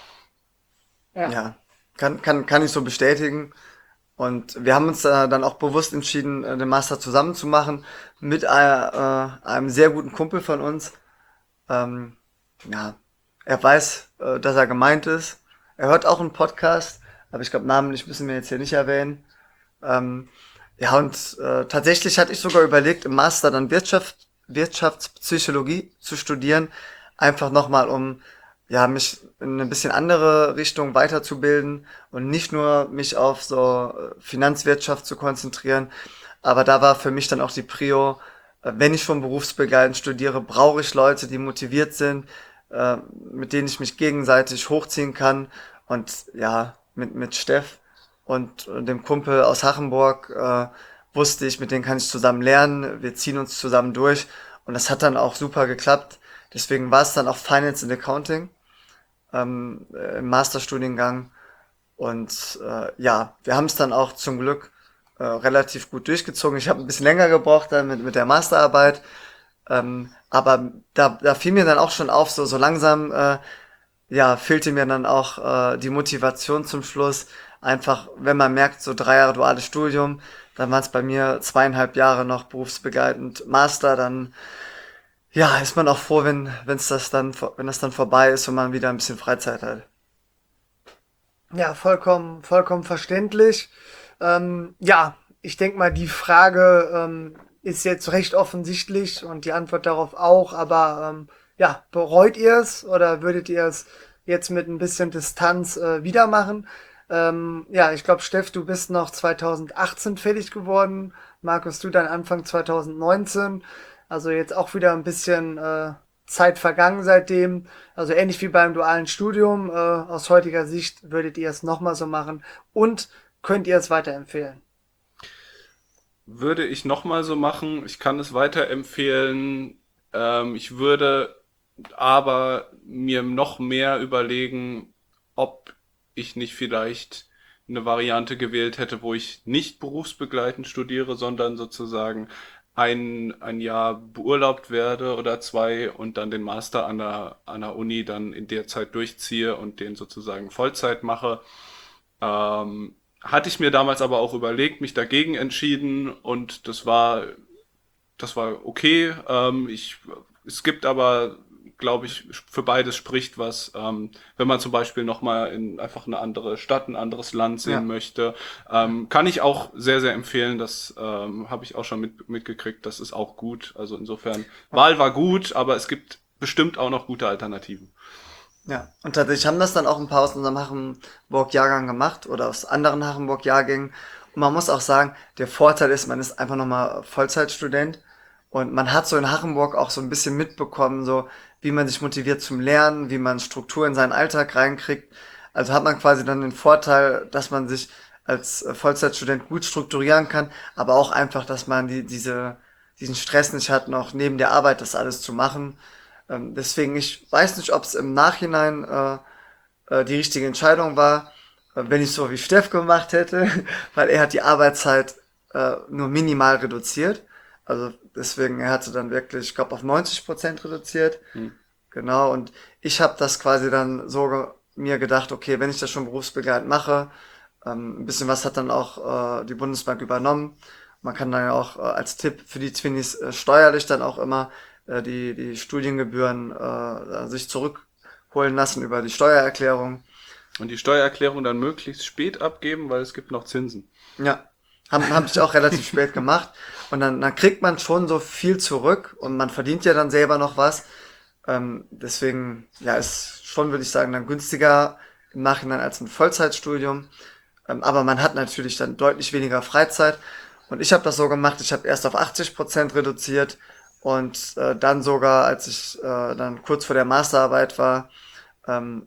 Ja, ja kann, kann, kann ich so bestätigen. Und wir haben uns äh, dann auch bewusst entschieden, äh, den Master zusammen zu machen mit äh, äh, einem sehr guten Kumpel von uns. Ähm, ja, er weiß, äh, dass er gemeint ist. Er hört auch einen Podcast, aber ich glaube, namentlich müssen wir jetzt hier nicht erwähnen. Ähm, ja, und äh, tatsächlich hatte ich sogar überlegt, im Master dann Wirtschaft, Wirtschaftspsychologie zu studieren, einfach nochmal, um ja, mich in eine bisschen andere Richtung weiterzubilden und nicht nur mich auf so äh, Finanzwirtschaft zu konzentrieren. Aber da war für mich dann auch die Prio, äh, wenn ich schon berufsbegleitend studiere, brauche ich Leute, die motiviert sind, äh, mit denen ich mich gegenseitig hochziehen kann. Und ja, mit, mit Steff und äh, dem Kumpel aus Hachenburg äh, wusste ich, mit denen kann ich zusammen lernen. Wir ziehen uns zusammen durch und das hat dann auch super geklappt. Deswegen war es dann auch Finance and Accounting ähm, äh, im Masterstudiengang. Und äh, ja, wir haben es dann auch zum Glück äh, relativ gut durchgezogen. Ich habe ein bisschen länger gebraucht dann mit, mit der Masterarbeit. Ähm, aber da, da fiel mir dann auch schon auf, so, so langsam äh, ja, fehlte mir dann auch äh, die Motivation zum Schluss. Einfach, wenn man merkt, so drei Jahre duales Studium, dann waren es bei mir zweieinhalb Jahre noch berufsbegleitend Master, dann ja, ist man auch froh, wenn wenn's das dann wenn das dann vorbei ist und man wieder ein bisschen Freizeit hat. Ja, vollkommen, vollkommen verständlich. Ähm, ja, ich denke mal, die Frage ähm, ist jetzt recht offensichtlich und die Antwort darauf auch, aber ähm, ja, bereut ihr es oder würdet ihr es jetzt mit ein bisschen Distanz äh, wieder machen? Ähm, ja, ich glaube, Steff, du bist noch zwanzig achtzehn fertig geworden. Markus, du dann Anfang zwanzig neunzehn. Also jetzt auch wieder ein bisschen äh, Zeit vergangen seitdem. Also ähnlich wie beim dualen Studium. Äh, aus heutiger Sicht würdet ihr es nochmal so machen und könnt ihr es weiterempfehlen? Würde ich nochmal so machen, ich kann es weiterempfehlen. Ähm, ich würde aber mir noch mehr überlegen, ob ich nicht vielleicht eine Variante gewählt hätte, wo ich nicht berufsbegleitend studiere, sondern sozusagen ein, ein Jahr beurlaubt werde oder zwei und dann den Master an der, an der Uni dann in der Zeit durchziehe und den sozusagen Vollzeit mache. Ähm, hatte ich mir damals aber auch überlegt, mich dagegen entschieden und das war, das war okay. Ähm, ich, es gibt aber, glaube ich, für beides spricht was. Ähm, wenn man zum Beispiel nochmal in einfach eine andere Stadt, ein anderes Land sehen Ja. möchte, ähm, kann ich auch sehr, sehr empfehlen. Das ähm, habe ich auch schon mit, mitgekriegt. Das ist auch gut. Also insofern, Wahl war gut, aber es gibt bestimmt auch noch gute Alternativen. Ja, und tatsächlich haben das dann auch ein paar aus unserem Hachenburg-Jahrgang gemacht oder aus anderen Hachenburg-Jahrgängen. Und man muss auch sagen, der Vorteil ist, man ist einfach nochmal Vollzeitstudent und man hat so in Hachenburg auch so ein bisschen mitbekommen, so wie man sich motiviert zum Lernen, wie man Struktur in seinen Alltag reinkriegt. Also hat man quasi dann den Vorteil, dass man sich als äh, Vollzeitstudent gut strukturieren kann, aber auch einfach, dass man die, diese, diesen Stress nicht hat, noch neben der Arbeit das alles zu machen. Ähm, deswegen, ich weiß nicht, ob es im Nachhinein äh, äh, die richtige Entscheidung war, äh, wenn ich so wie Steff gemacht hätte, weil er hat die Arbeitszeit äh, nur minimal reduziert. Also deswegen, er hatte dann wirklich, ich glaube, auf neunzig Prozent reduziert. Hm. Genau, und ich habe das quasi dann so ge mir gedacht, okay, wenn ich das schon berufsbegleitend mache, ähm, ein bisschen was hat dann auch äh, die Bundesbank übernommen. Man kann dann ja auch äh, als Tipp für die Twinnies äh, steuerlich dann auch immer äh, die, die Studiengebühren äh, sich zurückholen lassen über die Steuererklärung. Und die Steuererklärung dann möglichst spät abgeben, weil es gibt noch Zinsen. Ja, haben hab ich auch relativ spät gemacht. Und dann, dann kriegt man schon so viel zurück und man verdient ja dann selber noch was. Ähm, deswegen, ja, ist schon, würde ich sagen, dann günstiger im Nachhinein als ein Vollzeitstudium. Ähm, aber man hat natürlich dann deutlich weniger Freizeit. Und ich habe das so gemacht, ich habe erst auf achtzig Prozent reduziert und äh, dann sogar, als ich äh, dann kurz vor der Masterarbeit war, ähm,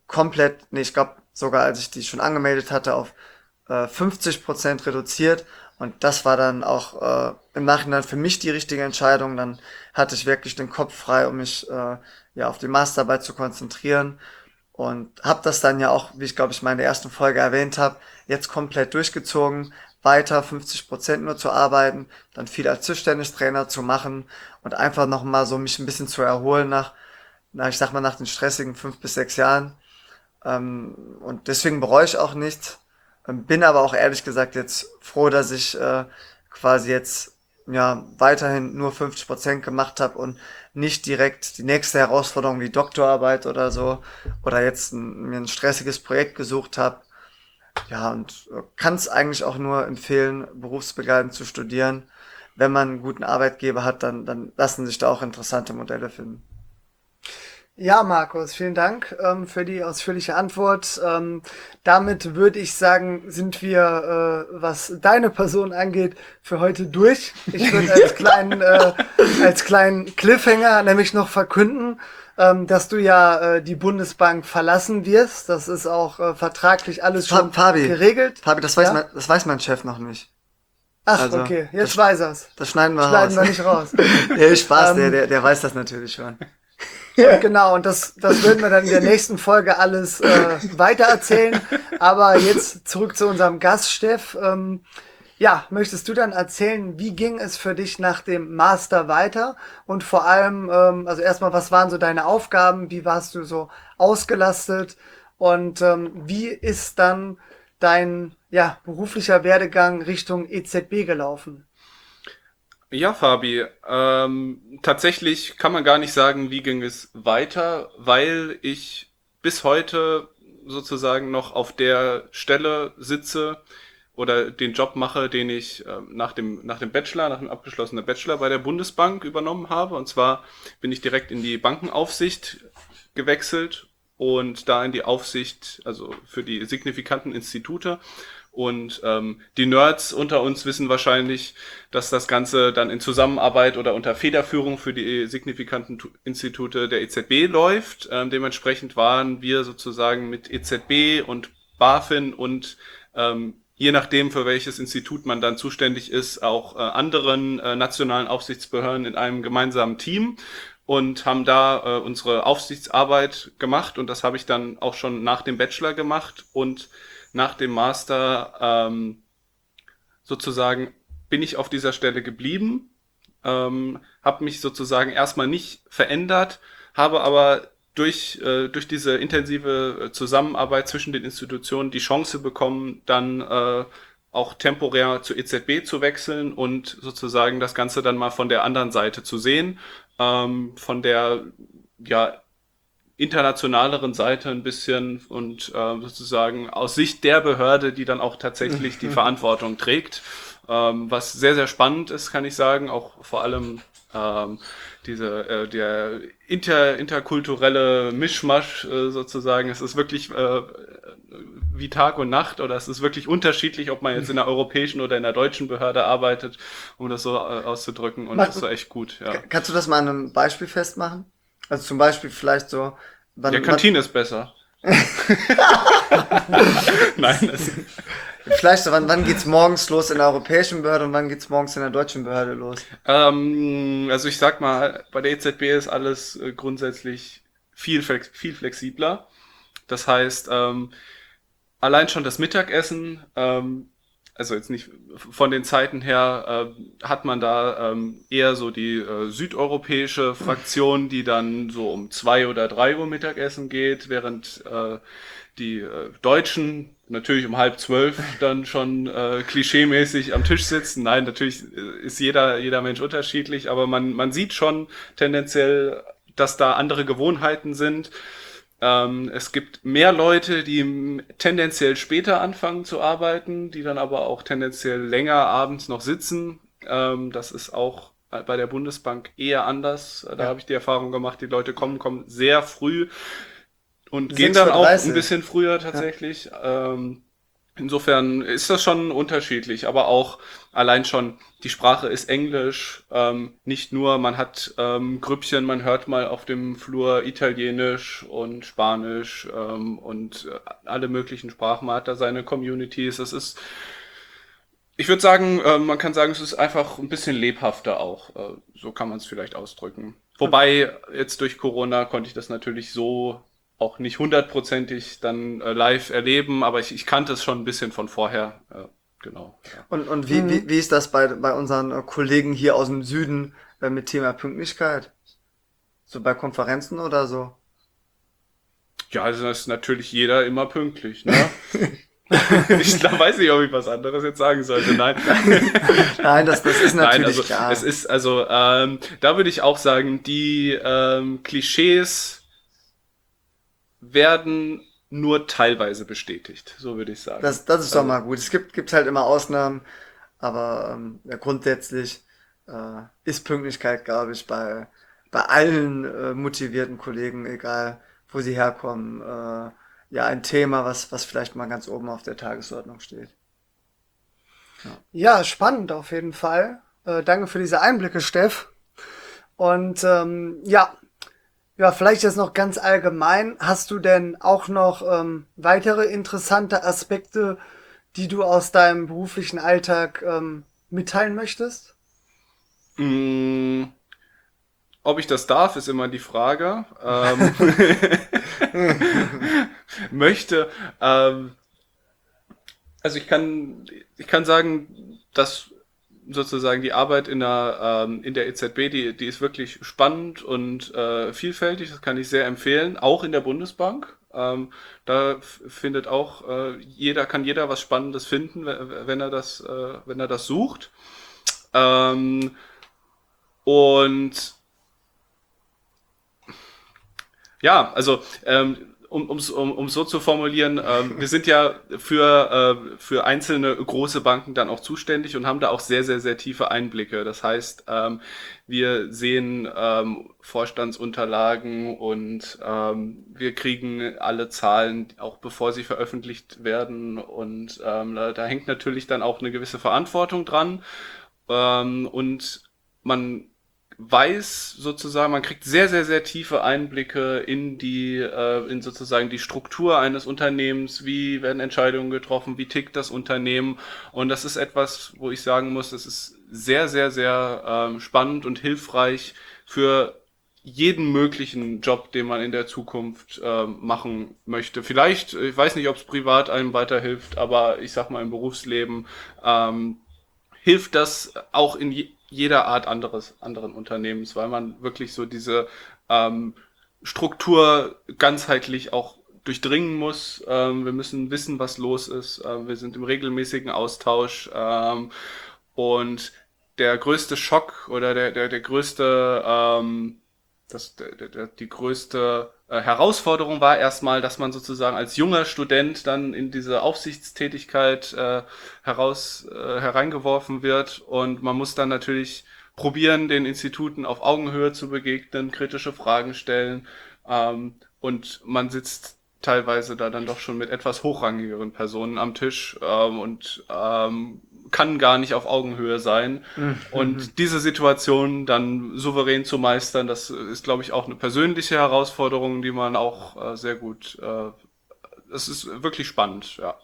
komplett, nee, ich glaube sogar, als ich die schon angemeldet hatte, auf äh, fünfzig Prozent reduziert Und das war dann auch äh, im Nachhinein für mich die richtige Entscheidung. Dann hatte ich wirklich den Kopf frei, um mich äh, ja auf die Masterarbeit zu konzentrieren. Und habe das dann ja auch, wie ich glaube ich mal in der ersten Folge erwähnt habe, jetzt komplett durchgezogen, weiter fünfzig Prozent nur zu arbeiten, dann viel als Tischtennistrainer zu machen und einfach nochmal so mich ein bisschen zu erholen nach, nach, ich sag mal, nach den stressigen fünf bis sechs Jahren. Ähm, und deswegen bereue ich auch nichts. Ähm, bin aber auch ehrlich gesagt jetzt froh, dass ich äh, quasi jetzt ja weiterhin nur fünfzig Prozent gemacht habe und nicht direkt die nächste Herausforderung wie Doktorarbeit oder so oder jetzt ein, mir ein stressiges Projekt gesucht habe. Ja, und äh, kann es eigentlich auch nur empfehlen, berufsbegleitend zu studieren. Wenn man einen guten Arbeitgeber hat, dann, dann lassen sich da auch interessante Modelle finden. Ja, Markus, vielen Dank ähm, für die ausführliche Antwort. Ähm, damit würde ich sagen, sind wir, äh, was deine Person angeht, für heute durch. Ich würde als kleinen, äh, als kleinen Cliffhanger nämlich noch verkünden, ähm, dass du ja äh, die Bundesbank verlassen wirst. Das ist auch äh, vertraglich alles schon Fabi, geregelt. Fabi, das weiß, Ja? mein, das weiß mein Chef noch nicht. Ach, Also, okay, jetzt das, weiß er's. das schneiden wir Schneiden raus. wir nicht raus. Ja, Spaß, Ähm, der, der, der weiß das natürlich schon. Und genau, und das, das würden wir dann in der nächsten Folge alles äh, weitererzählen. Aber jetzt zurück zu unserem Gast, Steff. Ähm, ja, möchtest du dann erzählen, wie ging es für dich nach dem Master weiter? Und vor allem, ähm, also erstmal, was waren so deine Aufgaben? Wie warst du so ausgelastet? Und ähm, wie ist dann dein ja, beruflicher Werdegang Richtung E Z B gelaufen? Ja, Fabi, ähm, tatsächlich kann man gar nicht sagen, wie ging es weiter, weil ich bis heute sozusagen noch auf der Stelle sitze oder den Job mache, den ich äh, nach dem, nach dem Bachelor, nach dem abgeschlossenen Bachelor bei der Bundesbank übernommen habe. Und zwar bin ich direkt in die Bankenaufsicht gewechselt und da in die Aufsicht, also für die signifikanten Institute. Und ähm, die Nerds unter uns wissen wahrscheinlich, dass das Ganze dann in Zusammenarbeit oder unter Federführung für die signifikanten Institute der E Z B läuft. Ähm, dementsprechend waren wir sozusagen mit E Z B und BaFin und ähm, je nachdem, für welches Institut man dann zuständig ist, auch äh, anderen äh, nationalen Aufsichtsbehörden in einem gemeinsamen Team und haben da äh, unsere Aufsichtsarbeit gemacht. Und das habe ich dann auch schon nach dem Bachelor gemacht und nach dem Master ähm, sozusagen bin ich auf dieser Stelle geblieben, ähm, habe mich sozusagen erstmal nicht verändert, habe aber durch äh, durch diese intensive Zusammenarbeit zwischen den Institutionen die Chance bekommen, dann äh, auch temporär zur E Z B zu wechseln und sozusagen das Ganze dann mal von der anderen Seite zu sehen, ähm, von der ja internationaleren Seite ein bisschen und äh, sozusagen aus Sicht der Behörde, die dann auch tatsächlich die Verantwortung trägt. Ähm, was sehr, sehr spannend ist, kann ich sagen, auch vor allem ähm, diese äh, der inter, interkulturelle Mischmasch äh, sozusagen. Es ist wirklich äh, wie Tag und Nacht oder es ist wirklich unterschiedlich, ob man jetzt in der europäischen oder in der deutschen Behörde arbeitet, um das so äh, auszudrücken. Und Mach, das ist echt gut. Ja. Kannst du das mal an einem Beispiel festmachen? Also zum Beispiel vielleicht so... Wann, Der Kantine ist besser. Nein, das vielleicht so, wann, wann geht's morgens los in der europäischen Behörde und wann geht's morgens in der deutschen Behörde los? Ähm, also ich sag mal, bei der E Z B ist alles äh, grundsätzlich viel, flex viel flexibler. Das heißt, ähm, allein schon das Mittagessen, ähm, also jetzt nicht von den Zeiten her, äh, hat man da ähm, eher so die äh, südeuropäische Fraktion, die dann so um zwei oder drei Uhr Mittagessen geht, während äh, die äh, Deutschen natürlich um halb zwölf dann schon äh, klischeemäßig am Tisch sitzen. Nein, natürlich ist jeder jeder Mensch unterschiedlich, aber man man sieht schon tendenziell, dass da andere Gewohnheiten sind. Ähm, es gibt mehr Leute, die tendenziell später anfangen zu arbeiten, die dann aber auch tendenziell länger abends noch sitzen. Ähm, das ist auch bei der Bundesbank eher anders. Da ja. habe ich die Erfahrung gemacht, die Leute kommen, kommen sehr früh und gehen dann auch ein bisschen früher tatsächlich. Ja. Ähm, insofern ist das schon unterschiedlich, aber auch allein schon die Sprache ist Englisch, ähm, nicht nur, man hat ähm, Grüppchen, man hört mal auf dem Flur Italienisch und Spanisch ähm, und äh, alle möglichen Sprachen, man hat da seine Communities, es ist Ich würde sagen, äh, man kann sagen, es ist einfach ein bisschen lebhafter auch. Äh, so kann man es vielleicht ausdrücken. Wobei, jetzt durch Corona konnte ich das natürlich so auch nicht hundertprozentig dann äh, live erleben, aber ich, ich kannte es schon ein bisschen von vorher. Äh, genau. Ja. Und, und wie, wie, wie ist das bei, bei unseren äh, Kollegen hier aus dem Süden äh, mit Thema Pünktlichkeit? So bei Konferenzen oder so? Ja, also das ist natürlich jeder immer pünktlich, ne? Ich glaub, weiß nicht, ob ich was anderes jetzt sagen sollte. Nein. Nein, das, das ist natürlich Nein, also klar. es ist also ähm, da würde ich auch sagen, die ähm, Klischees werden nur teilweise bestätigt, so würde ich sagen. Das, das ist doch Also, mal gut. Es gibt, gibt halt immer Ausnahmen, aber ähm, ja, grundsätzlich äh, ist Pünktlichkeit, glaube ich, bei, bei allen äh, motivierten Kollegen, egal wo sie herkommen, äh, ja ein Thema, was, was vielleicht mal ganz oben auf der Tagesordnung steht. Ja, spannend auf jeden Fall. Äh, danke für diese Einblicke, Steff. Und ähm, ja, ja, vielleicht jetzt noch ganz allgemein. Hast du denn auch noch ähm, weitere interessante Aspekte, die du aus deinem beruflichen Alltag ähm, mitteilen möchtest? mh, ob ich das darf, ist immer die Frage. Ähm, möchte, ähm, also ich kann, ich kann sagen, dass sozusagen die Arbeit in der, ähm, in der E Z B, die, die ist wirklich spannend und äh, vielfältig, das kann ich sehr empfehlen, auch in der Bundesbank. Ähm, da f- findet auch äh, jeder, kann jeder was Spannendes finden, we- wenn er das, äh, wenn er das sucht. Ähm, und ja, also ähm, um um's, um um so zu formulieren, ähm, wir sind ja für äh, für einzelne große Banken dann auch zuständig und haben da auch sehr sehr sehr tiefe Einblicke. Das heißt, ähm, wir sehen ähm, Vorstandsunterlagen und ähm, wir kriegen alle Zahlen, auch bevor sie veröffentlicht werden. Und ähm, da, da hängt natürlich dann auch eine gewisse Verantwortung dran. Ähm, und man weiß sozusagen, man kriegt sehr, sehr, sehr tiefe Einblicke in die, äh, in sozusagen die Struktur eines Unternehmens, wie werden Entscheidungen getroffen, wie tickt das Unternehmen. Und das ist etwas, wo ich sagen muss, das ist sehr, sehr, sehr ähm, spannend und hilfreich für jeden möglichen Job, den man in der Zukunft ähm, machen möchte. Vielleicht, ich weiß nicht, ob es privat einem weiterhilft, aber ich sag mal im Berufsleben ähm, hilft das auch in je, jeder Art anderes anderen Unternehmens, weil man wirklich so diese ähm, Struktur ganzheitlich auch durchdringen muss. Ähm, wir müssen wissen, was los ist. Ähm, wir sind im regelmäßigen Austausch. Ähm, und der größte Schock oder der, der, der größte, ähm, das, der, der, die größte äh, Herausforderung war erstmal, dass man sozusagen als junger Student dann in diese Aufsichtstätigkeit äh, heraus äh, hereingeworfen wird und man muss dann natürlich probieren, den Instituten auf Augenhöhe zu begegnen, kritische Fragen stellen ähm, und man sitzt teilweise da dann doch schon mit etwas hochrangigeren Personen am Tisch ähm, und ähm, kann gar nicht auf Augenhöhe sein. Und diese Situation dann souverän zu meistern, das ist, glaube ich, auch eine persönliche Herausforderung, die man auch äh, sehr gut, äh, das ist wirklich spannend, ja.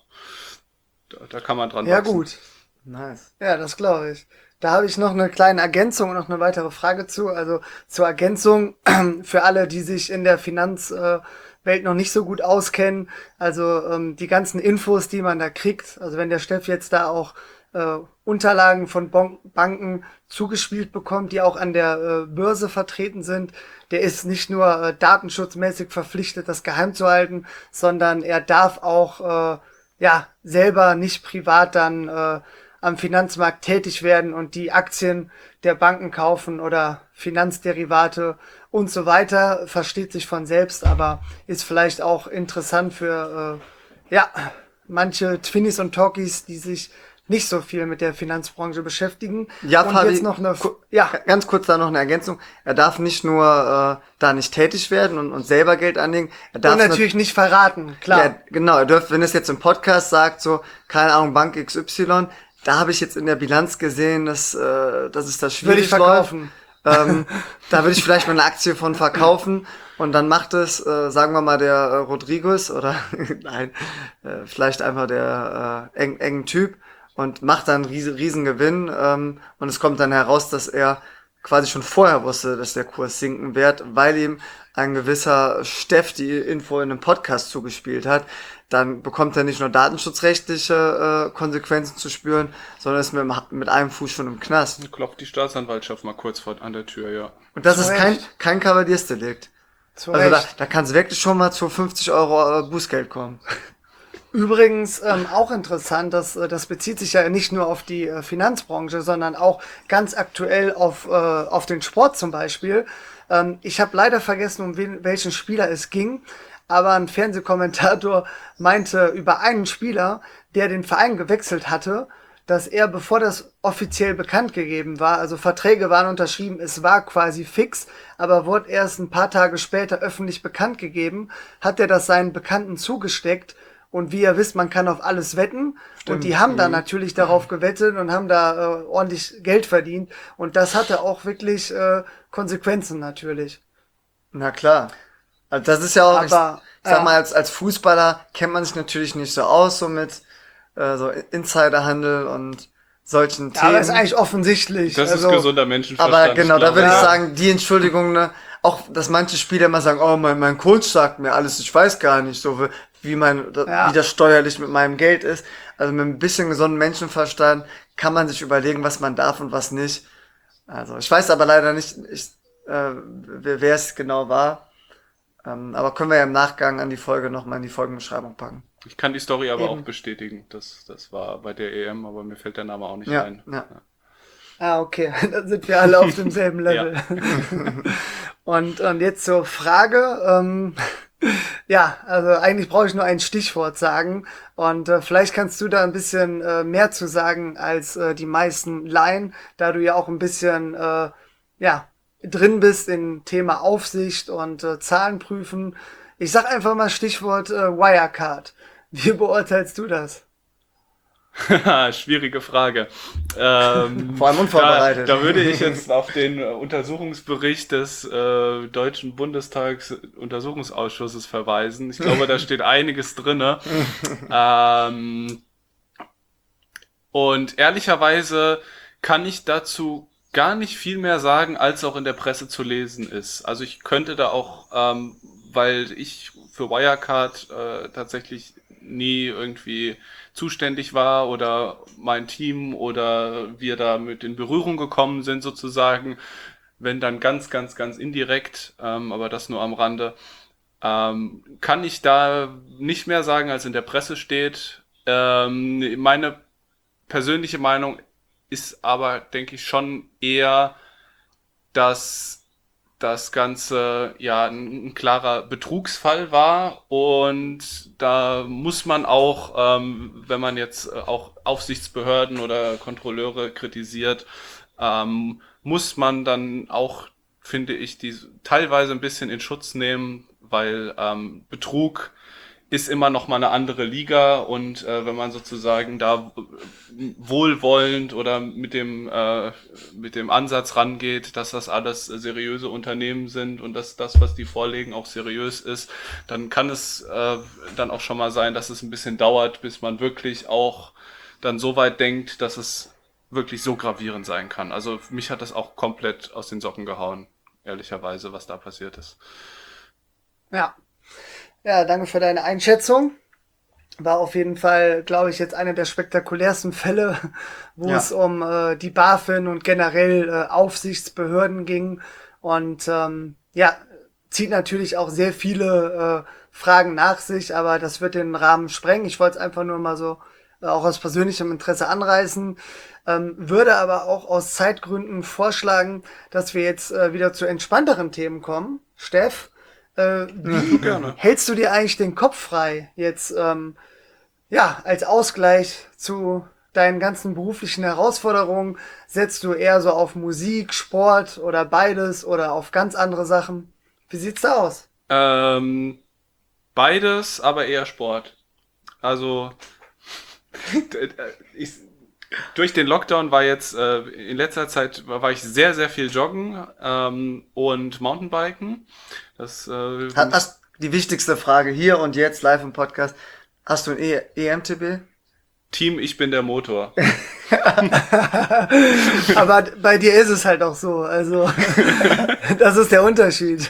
Da, da kann man dran Ja, wachsen. gut. Nice. Ja, das glaube ich. Da habe ich noch eine kleine Ergänzung und noch eine weitere Frage zu. Also zur Ergänzung für alle, die sich in der Finanzwelt noch nicht so gut auskennen. Also ähm, die ganzen Infos, die man da kriegt. Also wenn der Steff jetzt da auch äh, Unterlagen von Bon- Banken zugespielt bekommt, die auch an der äh, Börse vertreten sind, der ist nicht nur äh, datenschutzmäßig verpflichtet, das geheim zu halten, sondern er darf auch äh, ja selber nicht privat dann äh, am Finanzmarkt tätig werden und die Aktien der Banken kaufen oder Finanzderivate und so weiter, versteht sich von selbst, aber ist vielleicht auch interessant für äh, ja manche Twinnies und Talkies, die sich nicht so viel mit der Finanzbranche beschäftigen. Ja, und Fabi, jetzt noch eine ku- ja ganz kurz da noch eine Ergänzung. Er darf nicht nur äh, da nicht tätig werden und, und selber Geld anlegen. Er darf und natürlich nicht verraten, klar. Ja, genau. Er dürft, wenn es jetzt im Podcast sagt, so, keine Ahnung, Bank X Y, da habe ich jetzt in der Bilanz gesehen, dass, äh, dass es da Würde schwierig ich verkaufen. läuft. Ähm, da würde ich vielleicht mal eine Aktie von verkaufen und dann macht es, äh, sagen wir mal, der äh, Rodriguez oder nein, äh, vielleicht einfach der äh, eng, engen Typ und macht dann einen riesen, riesen Gewinn ähm, und es kommt dann heraus, dass er quasi schon vorher wusste, dass der Kurs sinken wird, weil ihm ein gewisser Steff die Info in einem Podcast zugespielt hat, dann bekommt er nicht nur datenschutzrechtliche äh, Konsequenzen zu spüren, sondern ist mit, mit einem Fuß schon im Knast. Klopft die Staatsanwaltschaft mal kurz vor an der Tür, ja. Und das Zu ist kein, Recht. kein Kavaliersdelikt. Zu Also da, Recht. da kann es wirklich schon mal zu fünfzig Euro äh, Bußgeld kommen. Übrigens ähm, auch interessant, dass äh, das bezieht sich ja nicht nur auf die äh, Finanzbranche, sondern auch ganz aktuell auf, äh, auf den Sport zum Beispiel. Ähm, ich habe leider vergessen, um wen, welchen Spieler es ging, aber ein Fernsehkommentator meinte über einen Spieler, der den Verein gewechselt hatte, dass er, bevor das offiziell bekannt gegeben war, also Verträge waren unterschrieben, es war quasi fix, aber wurde erst ein paar Tage später öffentlich bekannt gegeben, hat er das seinen Bekannten zugesteckt. Und wie ihr wisst, man kann auf alles wetten. Stimmt. Und die haben da natürlich darauf gewettet und haben da äh, ordentlich Geld verdient. Und das hatte auch wirklich äh, Konsequenzen natürlich. Na klar. Also das ist ja auch, Aber, ich, ich sag ja. mal, als, als Fußballer kennt man sich natürlich nicht so aus, so mit äh, so Insiderhandel und solchen Ja, aber Themen. ist eigentlich offensichtlich. Das also, ist gesunder Menschenverstand. Aber genau, ich da glaube, würde ich ja. sagen, die Entschuldigung, ne, auch, dass manche Spieler immer sagen, oh, mein, mein Coach sagt mir alles, ich weiß gar nicht, so wie mein, Ja. wie das steuerlich mit meinem Geld ist. Also mit ein bisschen gesunden Menschenverstand kann man sich überlegen, was man darf und was nicht. Also ich weiß aber leider nicht, ich, äh, wer wer es genau war. Ähm, aber können wir ja im Nachgang an die Folge nochmal in die Folgenbeschreibung packen. Ich kann die Story aber Eben. auch bestätigen. Das, das war bei der E M, aber mir fällt der Name auch nicht Ja, ein. ja. Ah, okay, dann sind wir alle auf demselben Level. und, und jetzt zur Frage, ähm, ja, also eigentlich brauche ich nur ein Stichwort sagen und äh, vielleicht kannst du da ein bisschen äh, mehr zu sagen als äh, die meisten Laien, da du ja auch ein bisschen, äh, ja, drin bist im Thema Aufsicht und äh, Zahlen prüfen. Ich sag einfach mal Stichwort äh, Wirecard. Wie beurteilst du das? Schwierige Frage. Ähm, Vor allem unvorbereitet. Da, da würde ich jetzt auf den äh, Untersuchungsbericht des äh, Deutschen Bundestagsuntersuchungsausschusses verweisen. Ich glaube, da steht einiges drinne. ähm, und ehrlicherweise kann ich dazu gar nicht viel mehr sagen, als auch in der Presse zu lesen ist. Also ich könnte da auch, ähm, weil ich für Wirecard äh, tatsächlich nie irgendwie zuständig war oder mein Team oder wir da mit in Berührung gekommen sind sozusagen, wenn dann ganz, ganz, ganz indirekt, ähm, aber das nur am Rande, ähm, kann ich da nicht mehr sagen, als in der Presse steht. Ähm, meine persönliche Meinung ist aber, denke ich, schon eher, dass das Ganze ja ein, ein klarer Betrugsfall war und da muss man auch, ähm, wenn man jetzt auch Aufsichtsbehörden oder Kontrolleure kritisiert, ähm, muss man dann auch, finde ich, die teilweise ein bisschen in Schutz nehmen, weil ähm, Betrug ist immer noch mal eine andere Liga und äh, wenn man sozusagen da wohlwollend oder mit dem äh, mit dem Ansatz rangeht, dass das alles seriöse Unternehmen sind und dass das, was die vorlegen, auch seriös ist, dann kann es äh, dann auch schon mal sein, dass es ein bisschen dauert, bis man wirklich auch dann so weit denkt, dass es wirklich so gravierend sein kann. Also mich hat das auch komplett aus den Socken gehauen, ehrlicherweise, was da passiert ist. Ja. Ja, danke für deine Einschätzung. War auf jeden Fall, glaube ich, jetzt einer der spektakulärsten Fälle, wo Ja. es um äh, die BaFin und generell äh, Aufsichtsbehörden ging. Und ähm, ja, zieht natürlich auch sehr viele äh, Fragen nach sich, aber das wird den Rahmen sprengen. Ich wollte es einfach nur mal so äh, auch aus persönlichem Interesse anreißen. Ähm, würde aber auch aus Zeitgründen vorschlagen, dass wir jetzt äh, wieder zu entspannteren Themen kommen. Steff, Äh, wie Gerne. hältst du dir eigentlich den Kopf frei jetzt, ähm, ja, als Ausgleich zu deinen ganzen beruflichen Herausforderungen? Setzt du eher so auf Musik, Sport oder beides oder auf ganz andere Sachen? Wie sieht's da aus? Ähm, beides, aber eher Sport. Also ich, durch den Lockdown war jetzt äh, in letzter Zeit war, war ich sehr, sehr viel joggen ähm, und Mountainbiken. Das äh, Hast, hast die wichtigste Frage hier und jetzt live im Podcast. Hast du ein e EMTB? Team, ich bin der Motor. Aber bei dir ist es halt auch so. Also, das ist der Unterschied.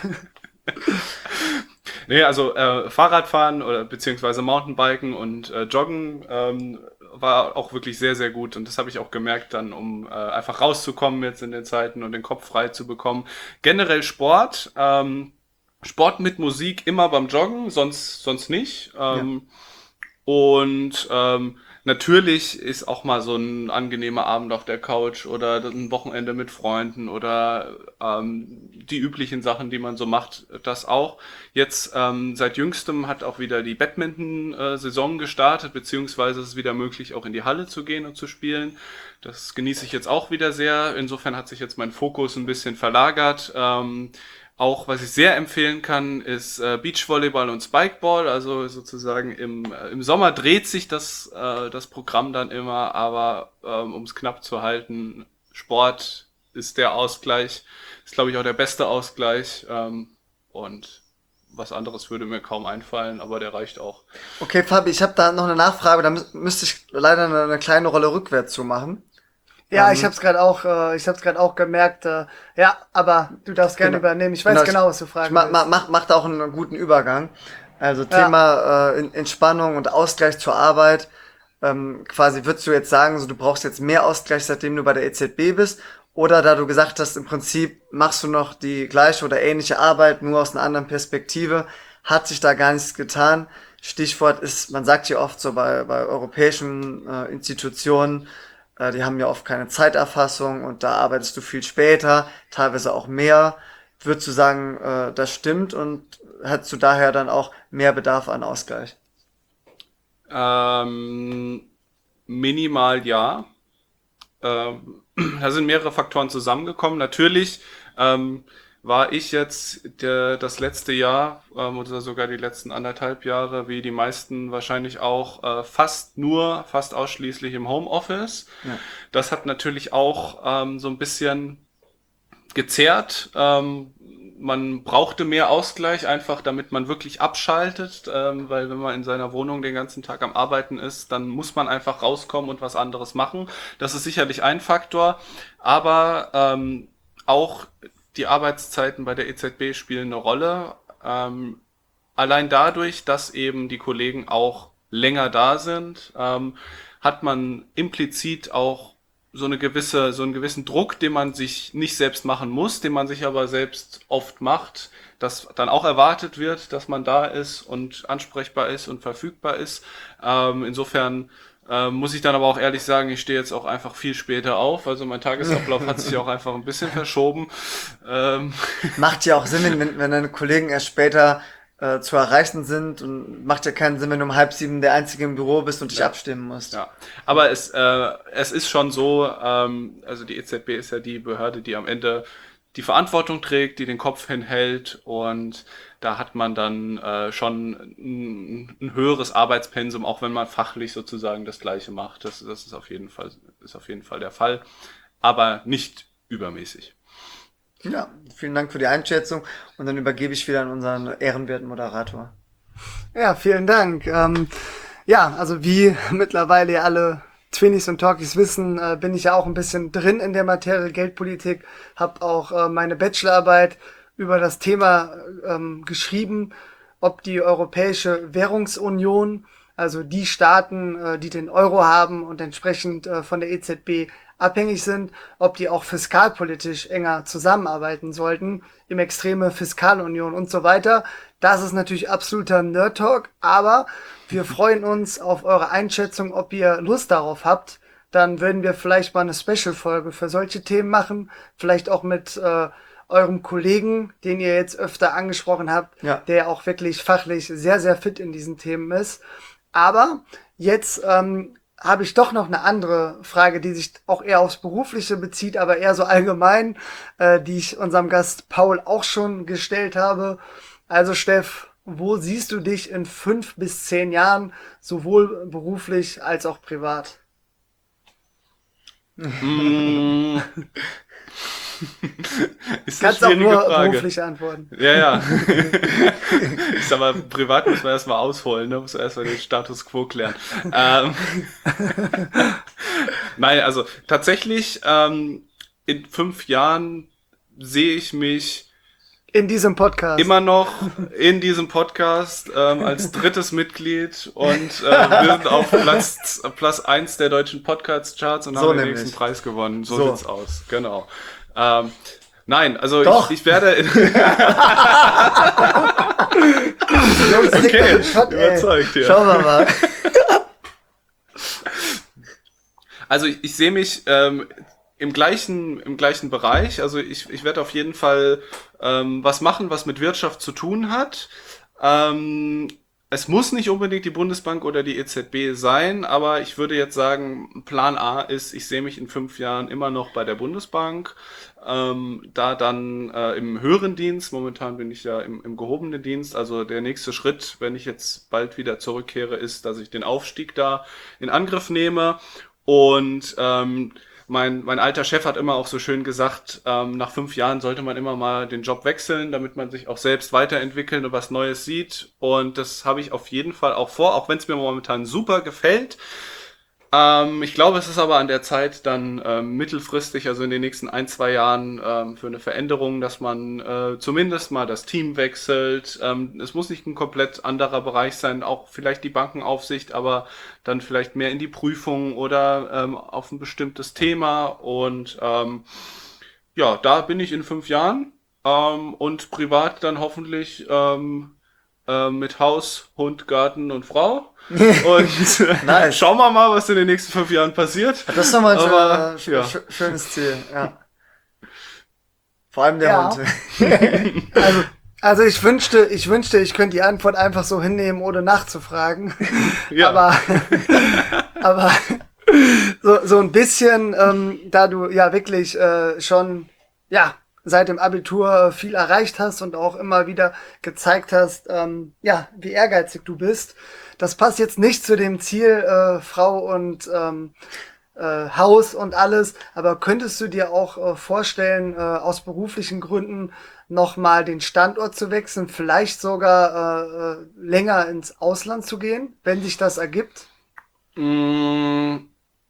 Nee, also äh, Fahrradfahren oder beziehungsweise Mountainbiken und äh, Joggen ähm, war auch wirklich sehr, sehr gut. Und das habe ich auch gemerkt dann, um äh, einfach rauszukommen jetzt in den Zeiten und den Kopf frei zu bekommen. Generell Sport, ähm, Sport mit Musik immer beim Joggen, sonst, sonst nicht. Ähm, ja. Und ähm, natürlich ist auch mal so ein angenehmer Abend auf der Couch oder ein Wochenende mit Freunden oder ähm, die üblichen Sachen, die man so macht, das auch. Jetzt ähm, seit jüngstem hat auch wieder die Badminton-Saison gestartet, beziehungsweise es ist wieder möglich, auch in die Halle zu gehen und zu spielen. Das genieße ich jetzt auch wieder sehr. Insofern hat sich jetzt mein Fokus ein bisschen verlagert. Ähm, Auch, was ich sehr empfehlen kann, ist äh, Beachvolleyball und Spikeball. Also sozusagen im, äh, im Sommer dreht sich das, äh, das Programm dann immer, aber ähm, um es knapp zu halten, Sport ist der Ausgleich, ist glaube ich auch der beste Ausgleich. Ähm, und was anderes würde mir kaum einfallen, aber der reicht auch. Okay, Fabi, ich habe da noch eine Nachfrage, da mü müsste ich leider eine, eine kleine Rolle rückwärts zu machen. Ja, ich habe es gerade auch, äh, ich habe es gerade auch gemerkt. Äh, ja, aber du darfst gerne Genau. übernehmen. Ich weiß Genau, genau, was du Ich fragen ma, willst. ma, mach, mach da auch einen guten Übergang. Also Thema äh, in- Entspannung und Ausgleich zur Arbeit. Ähm, quasi würdest du jetzt sagen, so du brauchst jetzt mehr Ausgleich, seitdem du bei der E Z B bist, oder da du gesagt hast, im Prinzip machst du noch die gleiche oder ähnliche Arbeit, nur aus einer anderen Perspektive, hat sich da gar nichts getan. Stichwort ist, man sagt ja oft so bei, bei europäischen äh, Institutionen, äh, die haben ja oft keine Zeiterfassung und da arbeitest du viel später, teilweise auch mehr. Würdest du sagen, äh, das stimmt und hast du daher dann auch mehr Bedarf an Ausgleich? Ähm, minimal ja. Ähm, da sind mehrere Faktoren zusammengekommen. Natürlich ähm, war ich jetzt der, das letzte Jahr ähm, oder sogar die letzten anderthalb Jahre, wie die meisten wahrscheinlich auch, äh, fast nur, fast ausschließlich im Homeoffice. Ja. Das hat natürlich auch ähm, so ein bisschen gezerrt. Ähm, man brauchte mehr Ausgleich, einfach damit man wirklich abschaltet, ähm, weil wenn man in seiner Wohnung den ganzen Tag am Arbeiten ist, dann muss man einfach rauskommen und was anderes machen. Das ist sicherlich ein Faktor, aber ähm, auch die Arbeitszeiten bei der E Z B spielen eine Rolle. Ähm, allein dadurch, dass eben die Kollegen auch länger da sind, ähm, hat man implizit auch so eine gewisse, so einen gewissen Druck, den man sich nicht selbst machen muss, den man sich aber selbst oft macht, dass dann auch erwartet wird, dass man da ist und ansprechbar ist und verfügbar ist. Ähm, insofern äh, muss ich dann aber auch ehrlich sagen, ich stehe jetzt auch einfach viel später auf. Also mein Tagesablauf hat sich auch einfach ein bisschen verschoben. Ähm, Macht ja auch Sinn, wenn, wenn deine Kollegen erst später äh, zu erreichen sind und macht ja keinen Sinn, wenn du um halb sieben der Einzige im Büro bist und dich Ja. abstimmen musst. Ja, aber es, äh, es ist schon so, ähm, also die E Z B ist ja die Behörde, die am Ende die Verantwortung trägt, die den Kopf hinhält und da hat man dann äh, schon ein, ein höheres Arbeitspensum, auch wenn man fachlich sozusagen das Gleiche macht. Das, das ist auf jeden Fall, ist auf jeden Fall der Fall, aber nicht übermäßig. Ja, vielen Dank für die Einschätzung und dann übergebe ich wieder an unseren ehrenwerten Moderator. Ja, vielen Dank. Ähm, ja, also wie mittlerweile ja alle Twinnies und Talkies wissen, äh, bin ich ja auch ein bisschen drin in der Materie Geldpolitik, habe auch äh, meine Bachelorarbeit über das Thema ähm, geschrieben, ob die Europäische Währungsunion, also die Staaten, äh, die den Euro haben und entsprechend äh, von der E Z B abhängig sind, ob die auch fiskalpolitisch enger zusammenarbeiten sollten, im Extreme Fiskalunion und so weiter. Das ist natürlich absoluter Nerd-Talk, aber wir freuen uns auf eure Einschätzung, ob ihr Lust darauf habt. Dann würden wir vielleicht mal eine Special-Folge für solche Themen machen, vielleicht auch mit äh, eurem Kollegen, den ihr jetzt öfter angesprochen habt, Ja. der auch wirklich fachlich sehr, sehr fit in diesen Themen ist. Aber jetzt ähm, habe ich doch noch eine andere Frage, die sich auch eher aufs Berufliche bezieht, aber eher so allgemein, äh, die ich unserem Gast Paul auch schon gestellt habe. Also Steff, wo siehst du dich in fünf bis zehn Jahren, sowohl beruflich als auch privat? Mm, Ist eine Kannst auch schwierige nur Frage. beruflich antworten. Ja, ja. Ich sag mal, privat muss man erstmal ausholen, ne? Muss man erstmal den Status quo klären. Ähm, Nein, also tatsächlich, ähm, in fünf Jahren sehe ich mich In diesem Podcast. immer noch in diesem Podcast ähm, als drittes Mitglied und äh, wir sind auf Platz Platz eins der deutschen Podcast-Charts und So haben den nämlich. nächsten Preis gewonnen. So, So. sieht's aus, genau. Ähm, nein, also Doch. ich, ich werde... Jungs, Okay, leg doch den Shot, ey. überzeugt, ja. Schauen wir mal. Also ich, ich sehe mich ähm, im gleichen im gleichen Bereich. Also ich, ich werde auf jeden Fall ähm, was machen, was mit Wirtschaft zu tun hat. Ähm, es muss nicht unbedingt die Bundesbank oder die E Z B sein, aber ich würde jetzt sagen, Plan A ist, ich sehe mich in fünf Jahren immer noch bei der Bundesbank. Ähm, da dann äh, im höheren Dienst, momentan bin ich ja im, im gehobenen Dienst, also der nächste Schritt, wenn ich jetzt bald wieder zurückkehre, ist, dass ich den Aufstieg da in Angriff nehme. Und ähm, mein, mein alter Chef hat immer auch so schön gesagt, ähm, nach fünf Jahren sollte man immer mal den Job wechseln, damit man sich auch selbst weiterentwickeln und was Neues sieht. Und das habe ich auf jeden Fall auch vor, auch wenn es mir momentan super gefällt. Ähm, ich glaube, es ist aber an der Zeit dann ähm, mittelfristig, also in den nächsten ein, zwei Jahren ähm, für eine Veränderung, dass man äh, zumindest mal das Team wechselt. Ähm, es muss nicht ein komplett anderer Bereich sein, auch vielleicht die Bankenaufsicht, aber dann vielleicht mehr in die Prüfung oder ähm, auf ein bestimmtes Thema. Und ähm, ja, da bin ich in fünf Jahren ähm, und privat dann hoffentlich ähm, äh, mit Haus, Hund, Garten und Frau. Und äh, Nice. schauen wir mal, was in den nächsten fünf Jahren passiert. Das ist nochmal ein Aber, schöner, ja. sch- schönes Ziel, ja. Vor allem der Ja. Hund. Also, also ich wünschte, ich wünschte, ich könnte die Antwort einfach so hinnehmen, ohne nachzufragen. Ja. Aber, aber so, so ein bisschen, ähm, da du ja wirklich äh, schon, ja, seit dem Abitur viel erreicht hast und auch immer wieder gezeigt hast, ähm, ja, wie ehrgeizig du bist. Das passt jetzt nicht zu dem Ziel, äh, Frau und ähm, äh, Haus und alles, aber könntest du dir auch äh, vorstellen, äh, aus beruflichen Gründen nochmal den Standort zu wechseln, vielleicht sogar äh, äh, länger ins Ausland zu gehen, wenn sich das ergibt? Mm,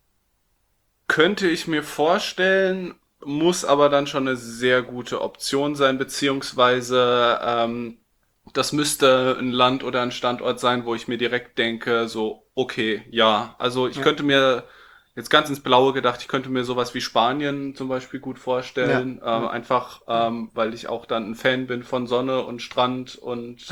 könnte ich mir vorstellen, muss aber dann schon eine sehr gute Option sein, beziehungsweise ähm, das müsste ein Land oder ein Standort sein, wo ich mir direkt denke, so, okay, ja. Also ich könnte mir, jetzt ganz ins Blaue gedacht, ich könnte mir sowas wie Spanien zum Beispiel gut vorstellen. Ja. Ähm, einfach, ähm, weil ich auch dann ein Fan bin von Sonne und Strand und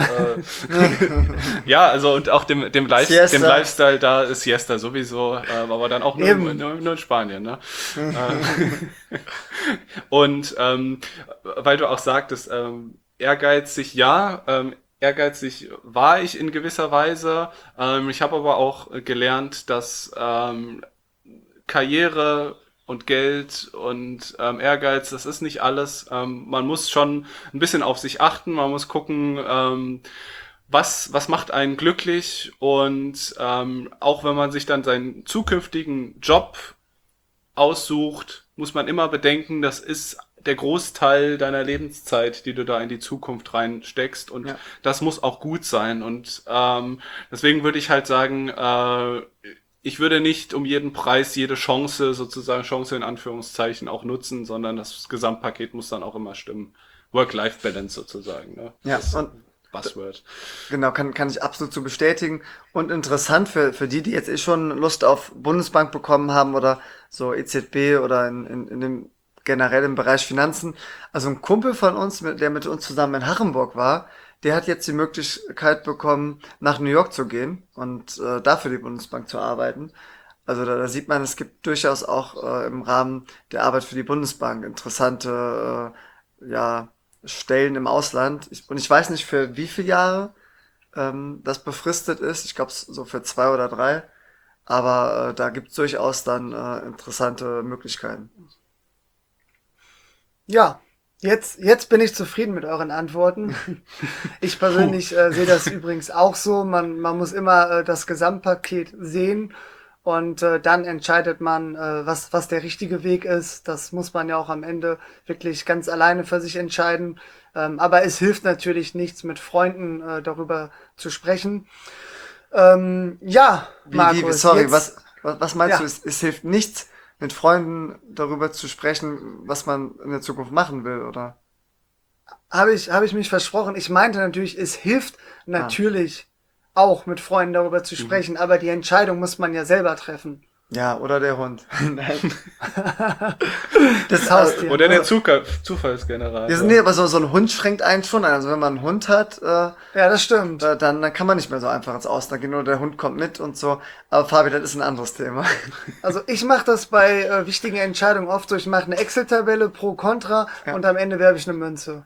äh, ja, also und auch dem, dem, Life, Siesta. dem Lifestyle da ist Siesta sowieso, ähm, aber dann auch nur, Eben. nur, nur in Spanien, ne? Äh, und ähm, weil du auch sagtest, ähm, ehrgeizig, ja, ähm, ehrgeizig war ich in gewisser Weise. Ähm, ich habe aber auch gelernt, dass ähm, Karriere und Geld und ähm, Ehrgeiz, das ist nicht alles. Ähm, man muss schon ein bisschen auf sich achten, man muss gucken, ähm, was, was macht einen glücklich und ähm, auch wenn man sich dann seinen zukünftigen Job aussucht, muss man immer bedenken, das ist der Großteil deiner Lebenszeit, die du da in die Zukunft reinsteckst und Ja. das muss auch gut sein und ähm, deswegen würde ich halt sagen, äh, ich würde nicht um jeden Preis jede Chance, sozusagen Chance in Anführungszeichen auch nutzen, sondern das Gesamtpaket muss dann auch immer stimmen. Work-Life-Balance sozusagen, ne? Ja, Das ist und- ein Buzzword. Genau, kann, kann ich absolut so bestätigen. Und interessant für, für die, die jetzt eh schon Lust auf Bundesbank bekommen haben oder so E Z B oder in, in, in dem generell im Bereich Finanzen. Also ein Kumpel von uns, mit, der mit uns zusammen in Hachenburg war, der hat jetzt die Möglichkeit bekommen, nach New York zu gehen und äh, da für die Bundesbank zu arbeiten. Also da, da sieht man, es gibt durchaus auch äh, im Rahmen der Arbeit für die Bundesbank interessante äh, ja, Stellen im Ausland. Ich, und ich weiß nicht, für wie viele Jahre ähm, das befristet ist. Ich glaube, so für zwei oder drei. Aber äh, da gibt es durchaus dann äh, interessante Möglichkeiten. Ja, jetzt, jetzt bin ich zufrieden mit euren Antworten. Ich persönlich äh, sehe das übrigens auch so. Man, man muss immer äh, das Gesamtpaket sehen. Und äh, dann entscheidet man, äh, was, was der richtige Weg ist. Das muss man ja auch am Ende wirklich ganz alleine für sich entscheiden. Ähm, aber es hilft natürlich nichts, mit Freunden äh, darüber zu sprechen. Ähm, ja, Wie, Markus. wie, sorry, jetzt, was, was, was meinst ja. du? Es, es hilft nichts, mit Freunden darüber zu sprechen, was man in der Zukunft machen will, oder? Habe ich, habe ich mich versprochen. Ich meinte natürlich, es hilft natürlich auch mit Freunden darüber zu sprechen, aber die Entscheidung muss man ja selber treffen. Ja, oder der Hund. Nein. Das Haustier. Oder der Zuka- Zufallsgenerator. Ja, nee, aber so, so ein Hund schränkt einen schon ein. Also wenn man einen Hund hat, äh, Ja, das stimmt. äh, dann, dann kann man nicht mehr so einfach ins Ausland gehen oder der Hund kommt mit und so. Aber Fabi, das ist ein anderes Thema. Also ich mache das bei äh, wichtigen Entscheidungen oft so, ich mache eine Excel-Tabelle pro Contra Ja. und am Ende werfe ich eine Münze.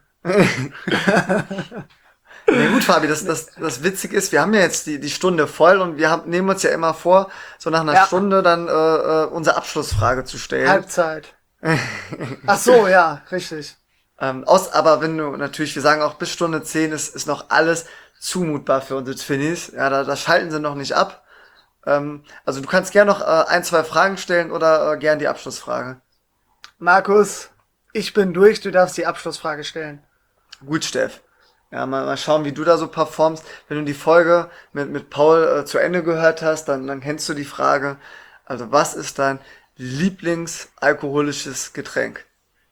Nee, gut, Fabi, das, das, das witzig ist, wir haben ja jetzt die, die Stunde voll und wir haben, nehmen uns ja immer vor, so nach einer Ja. Stunde dann äh, äh, unsere Abschlussfrage zu stellen. Halbzeit. Ach so, ja, richtig. Ähm, aus, aber wenn du natürlich, wir sagen auch bis Stunde zehn ist, ist noch alles zumutbar für unsere Twinnies. Ja, da, da schalten sie noch nicht ab. Ähm, also du kannst gerne noch äh, ein, zwei Fragen stellen oder äh, gern die Abschlussfrage. Markus, ich bin durch, du darfst die Abschlussfrage stellen. Gut, Steff. Ja, mal, mal schauen, wie du da so performst. Wenn du die Folge mit, mit Paul äh, zu Ende gehört hast, dann, dann kennst du die Frage. Also, was ist dein Lieblingsalkoholisches Getränk?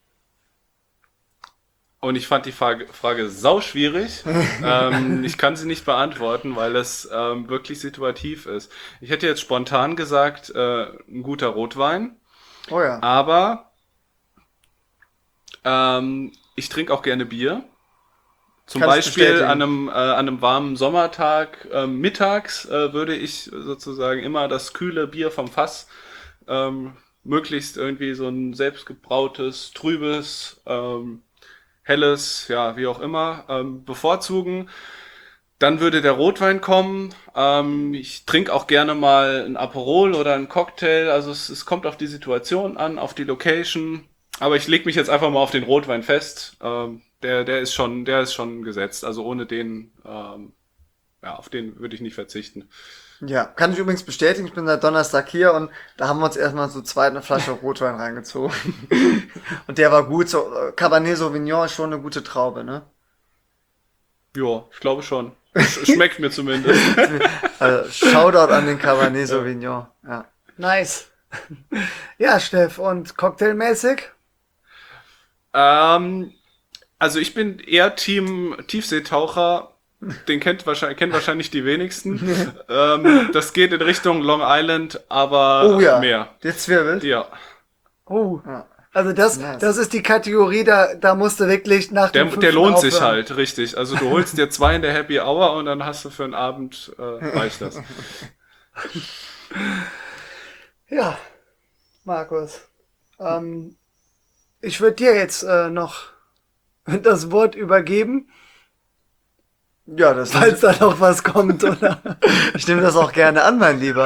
Und ich fand die Frage, Frage sau schwierig. ähm, ich kann sie nicht beantworten, weil es ähm, wirklich situativ ist. Ich hätte jetzt spontan gesagt, äh, ein guter Rotwein, Oh ja. aber ähm, ich trinke auch gerne Bier. Zum Kann ich Beispiel bestätigen. an einem, äh, an einem warmen Sommertag äh, mittags äh, würde ich sozusagen immer das kühle Bier vom Fass, ähm, möglichst irgendwie so ein selbstgebrautes, trübes, ähm, helles, ja, wie auch immer, ähm, bevorzugen. Dann würde der Rotwein kommen. Ähm, ich trinke auch gerne mal ein Aperol oder einen Cocktail. Also es, es kommt auf die Situation an, auf die Location. Aber ich lege mich jetzt einfach mal auf den Rotwein fest. Ähm, der, der ist schon, der ist schon gesetzt. Also ohne den, ähm, ja, auf den würde ich nicht verzichten. Ja, kann ich übrigens bestätigen, ich bin seit Donnerstag hier und da haben wir uns erstmal so zweit eine Flasche Rotwein reingezogen. Und der war gut, so äh, Cabernet Sauvignon ist schon eine gute Traube, ne? Ja, ich glaube schon. Sch- Schmeckt mir zumindest. Also, Shoutout an den Cabernet Sauvignon, ja. Nice. Ja, Steff, und cocktailmäßig? Ähm, also ich bin eher Team Tiefseetaucher. Den kennt wahrscheinlich, kennen wahrscheinlich die wenigsten. ähm, das geht in Richtung Long Island, aber Oh ja, mehr. der Zwirbel. Ja. Oh. Ja. Also das, Nice. das ist die Kategorie, da, da musst du wirklich nach Der, dem der fünften lohnt sich aufhören. halt, richtig. Also du holst dir zwei in der Happy Hour und dann hast du für einen Abend, äh, reicht das. Ja, Markus. Ähm, ich würde dir jetzt äh, noch das Wort übergeben, Ja, das falls da noch was kommt, oder? ich nehme das auch gerne an, mein Lieber.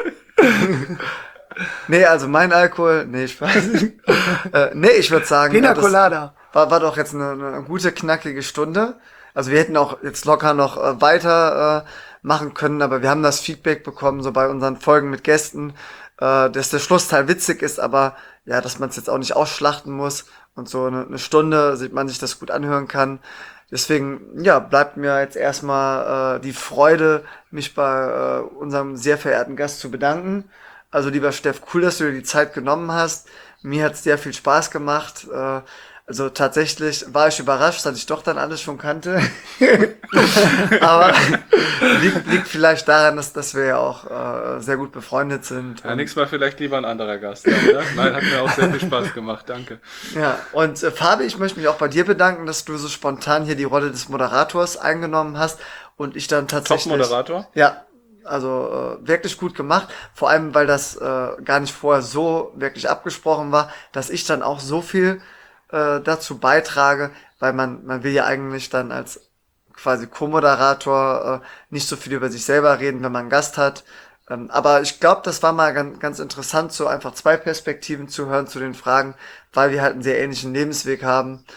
Nee, also mein Alkohol, nee, Spaß. äh, nee, ich würde sagen, Pina ja, das Colada. war, war doch jetzt eine, eine gute, knackige Stunde. Also wir hätten auch jetzt locker noch äh, weiter äh, machen können, aber wir haben das Feedback bekommen, so bei unseren Folgen mit Gästen, äh, dass der Schlussteil witzig ist, aber ja, dass man es jetzt auch nicht ausschlachten muss und so eine, eine Stunde, sieht man sich das gut anhören kann. Deswegen, ja, bleibt mir jetzt erstmal äh, die Freude, mich bei äh, unserem sehr verehrten Gast zu bedanken. Also lieber Steff, cool, dass du dir die Zeit genommen hast. Mir hat's sehr viel Spaß gemacht. Äh, also tatsächlich war ich überrascht, dass ich doch dann alles schon kannte. Aber liegt, liegt vielleicht daran, dass, dass wir ja auch äh, sehr gut befreundet sind. Ja, Und- nächstes Mal vielleicht lieber ein anderer Gast. Dann, ne? Nein, hat mir auch sehr viel Spaß gemacht, danke. Ja, und äh, Fabi, ich möchte mich auch bei dir bedanken, dass du so spontan hier die Rolle des Moderators eingenommen hast und ich dann tatsächlich... Top-Moderator? Ja, also äh, wirklich gut gemacht. Vor allem, weil das äh, gar nicht vorher so wirklich abgesprochen war, dass ich dann auch so viel äh, dazu beitrage, weil man man will ja eigentlich dann als quasi Co-Moderator äh, nicht so viel über sich selber reden, wenn man einen Gast hat. Ähm, aber ich glaube, das war mal ganz, ganz interessant, so einfach zwei Perspektiven zu hören zu den Fragen, weil wir halt einen sehr ähnlichen Lebensweg haben.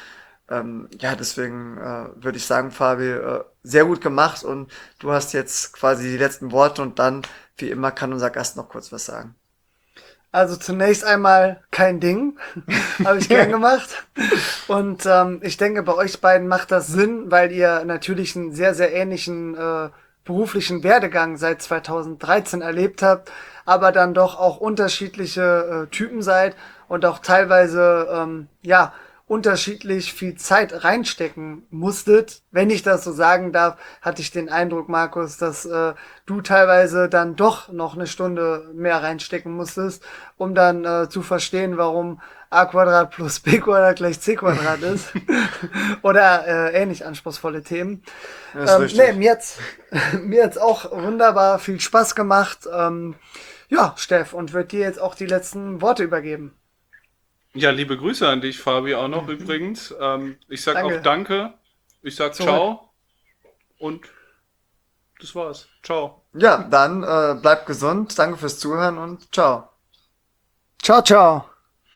Ähm, ja, deswegen äh, würde ich sagen, Fabi, äh, sehr gut gemacht und du hast jetzt quasi die letzten Worte und dann, wie immer, kann unser Gast noch kurz was sagen. Also zunächst einmal kein Ding, habe ich gern gemacht. Und ähm, ich denke, bei euch beiden macht das Sinn, weil ihr natürlich einen sehr, sehr ähnlichen äh, beruflichen Werdegang seit zweitausenddreizehn erlebt habt, aber dann doch auch unterschiedliche äh, Typen seid und auch teilweise, ähm, ja, unterschiedlich viel Zeit reinstecken musstet. Wenn ich das so sagen darf, hatte ich den Eindruck, Markus, dass äh, du teilweise dann doch noch eine Stunde mehr reinstecken musstest, um dann äh, zu verstehen, warum a Quadrat plus b Quadrat gleich c Quadrat ist. Oder äh, ähnlich anspruchsvolle Themen. Das ist Ähm, richtig. nee, mir hat's, mir hat's auch wunderbar viel Spaß gemacht. Ähm, ja, Steff, und würde dir jetzt auch die letzten Worte übergeben. Ja, liebe Grüße an dich, Fabi, auch noch übrigens. Ähm, ich sag Danke. auch Danke. Ich sag Zurück. Ciao. Und das war's. Ciao. Ja, dann äh, bleibt gesund, danke fürs Zuhören und ciao. Ciao, ciao.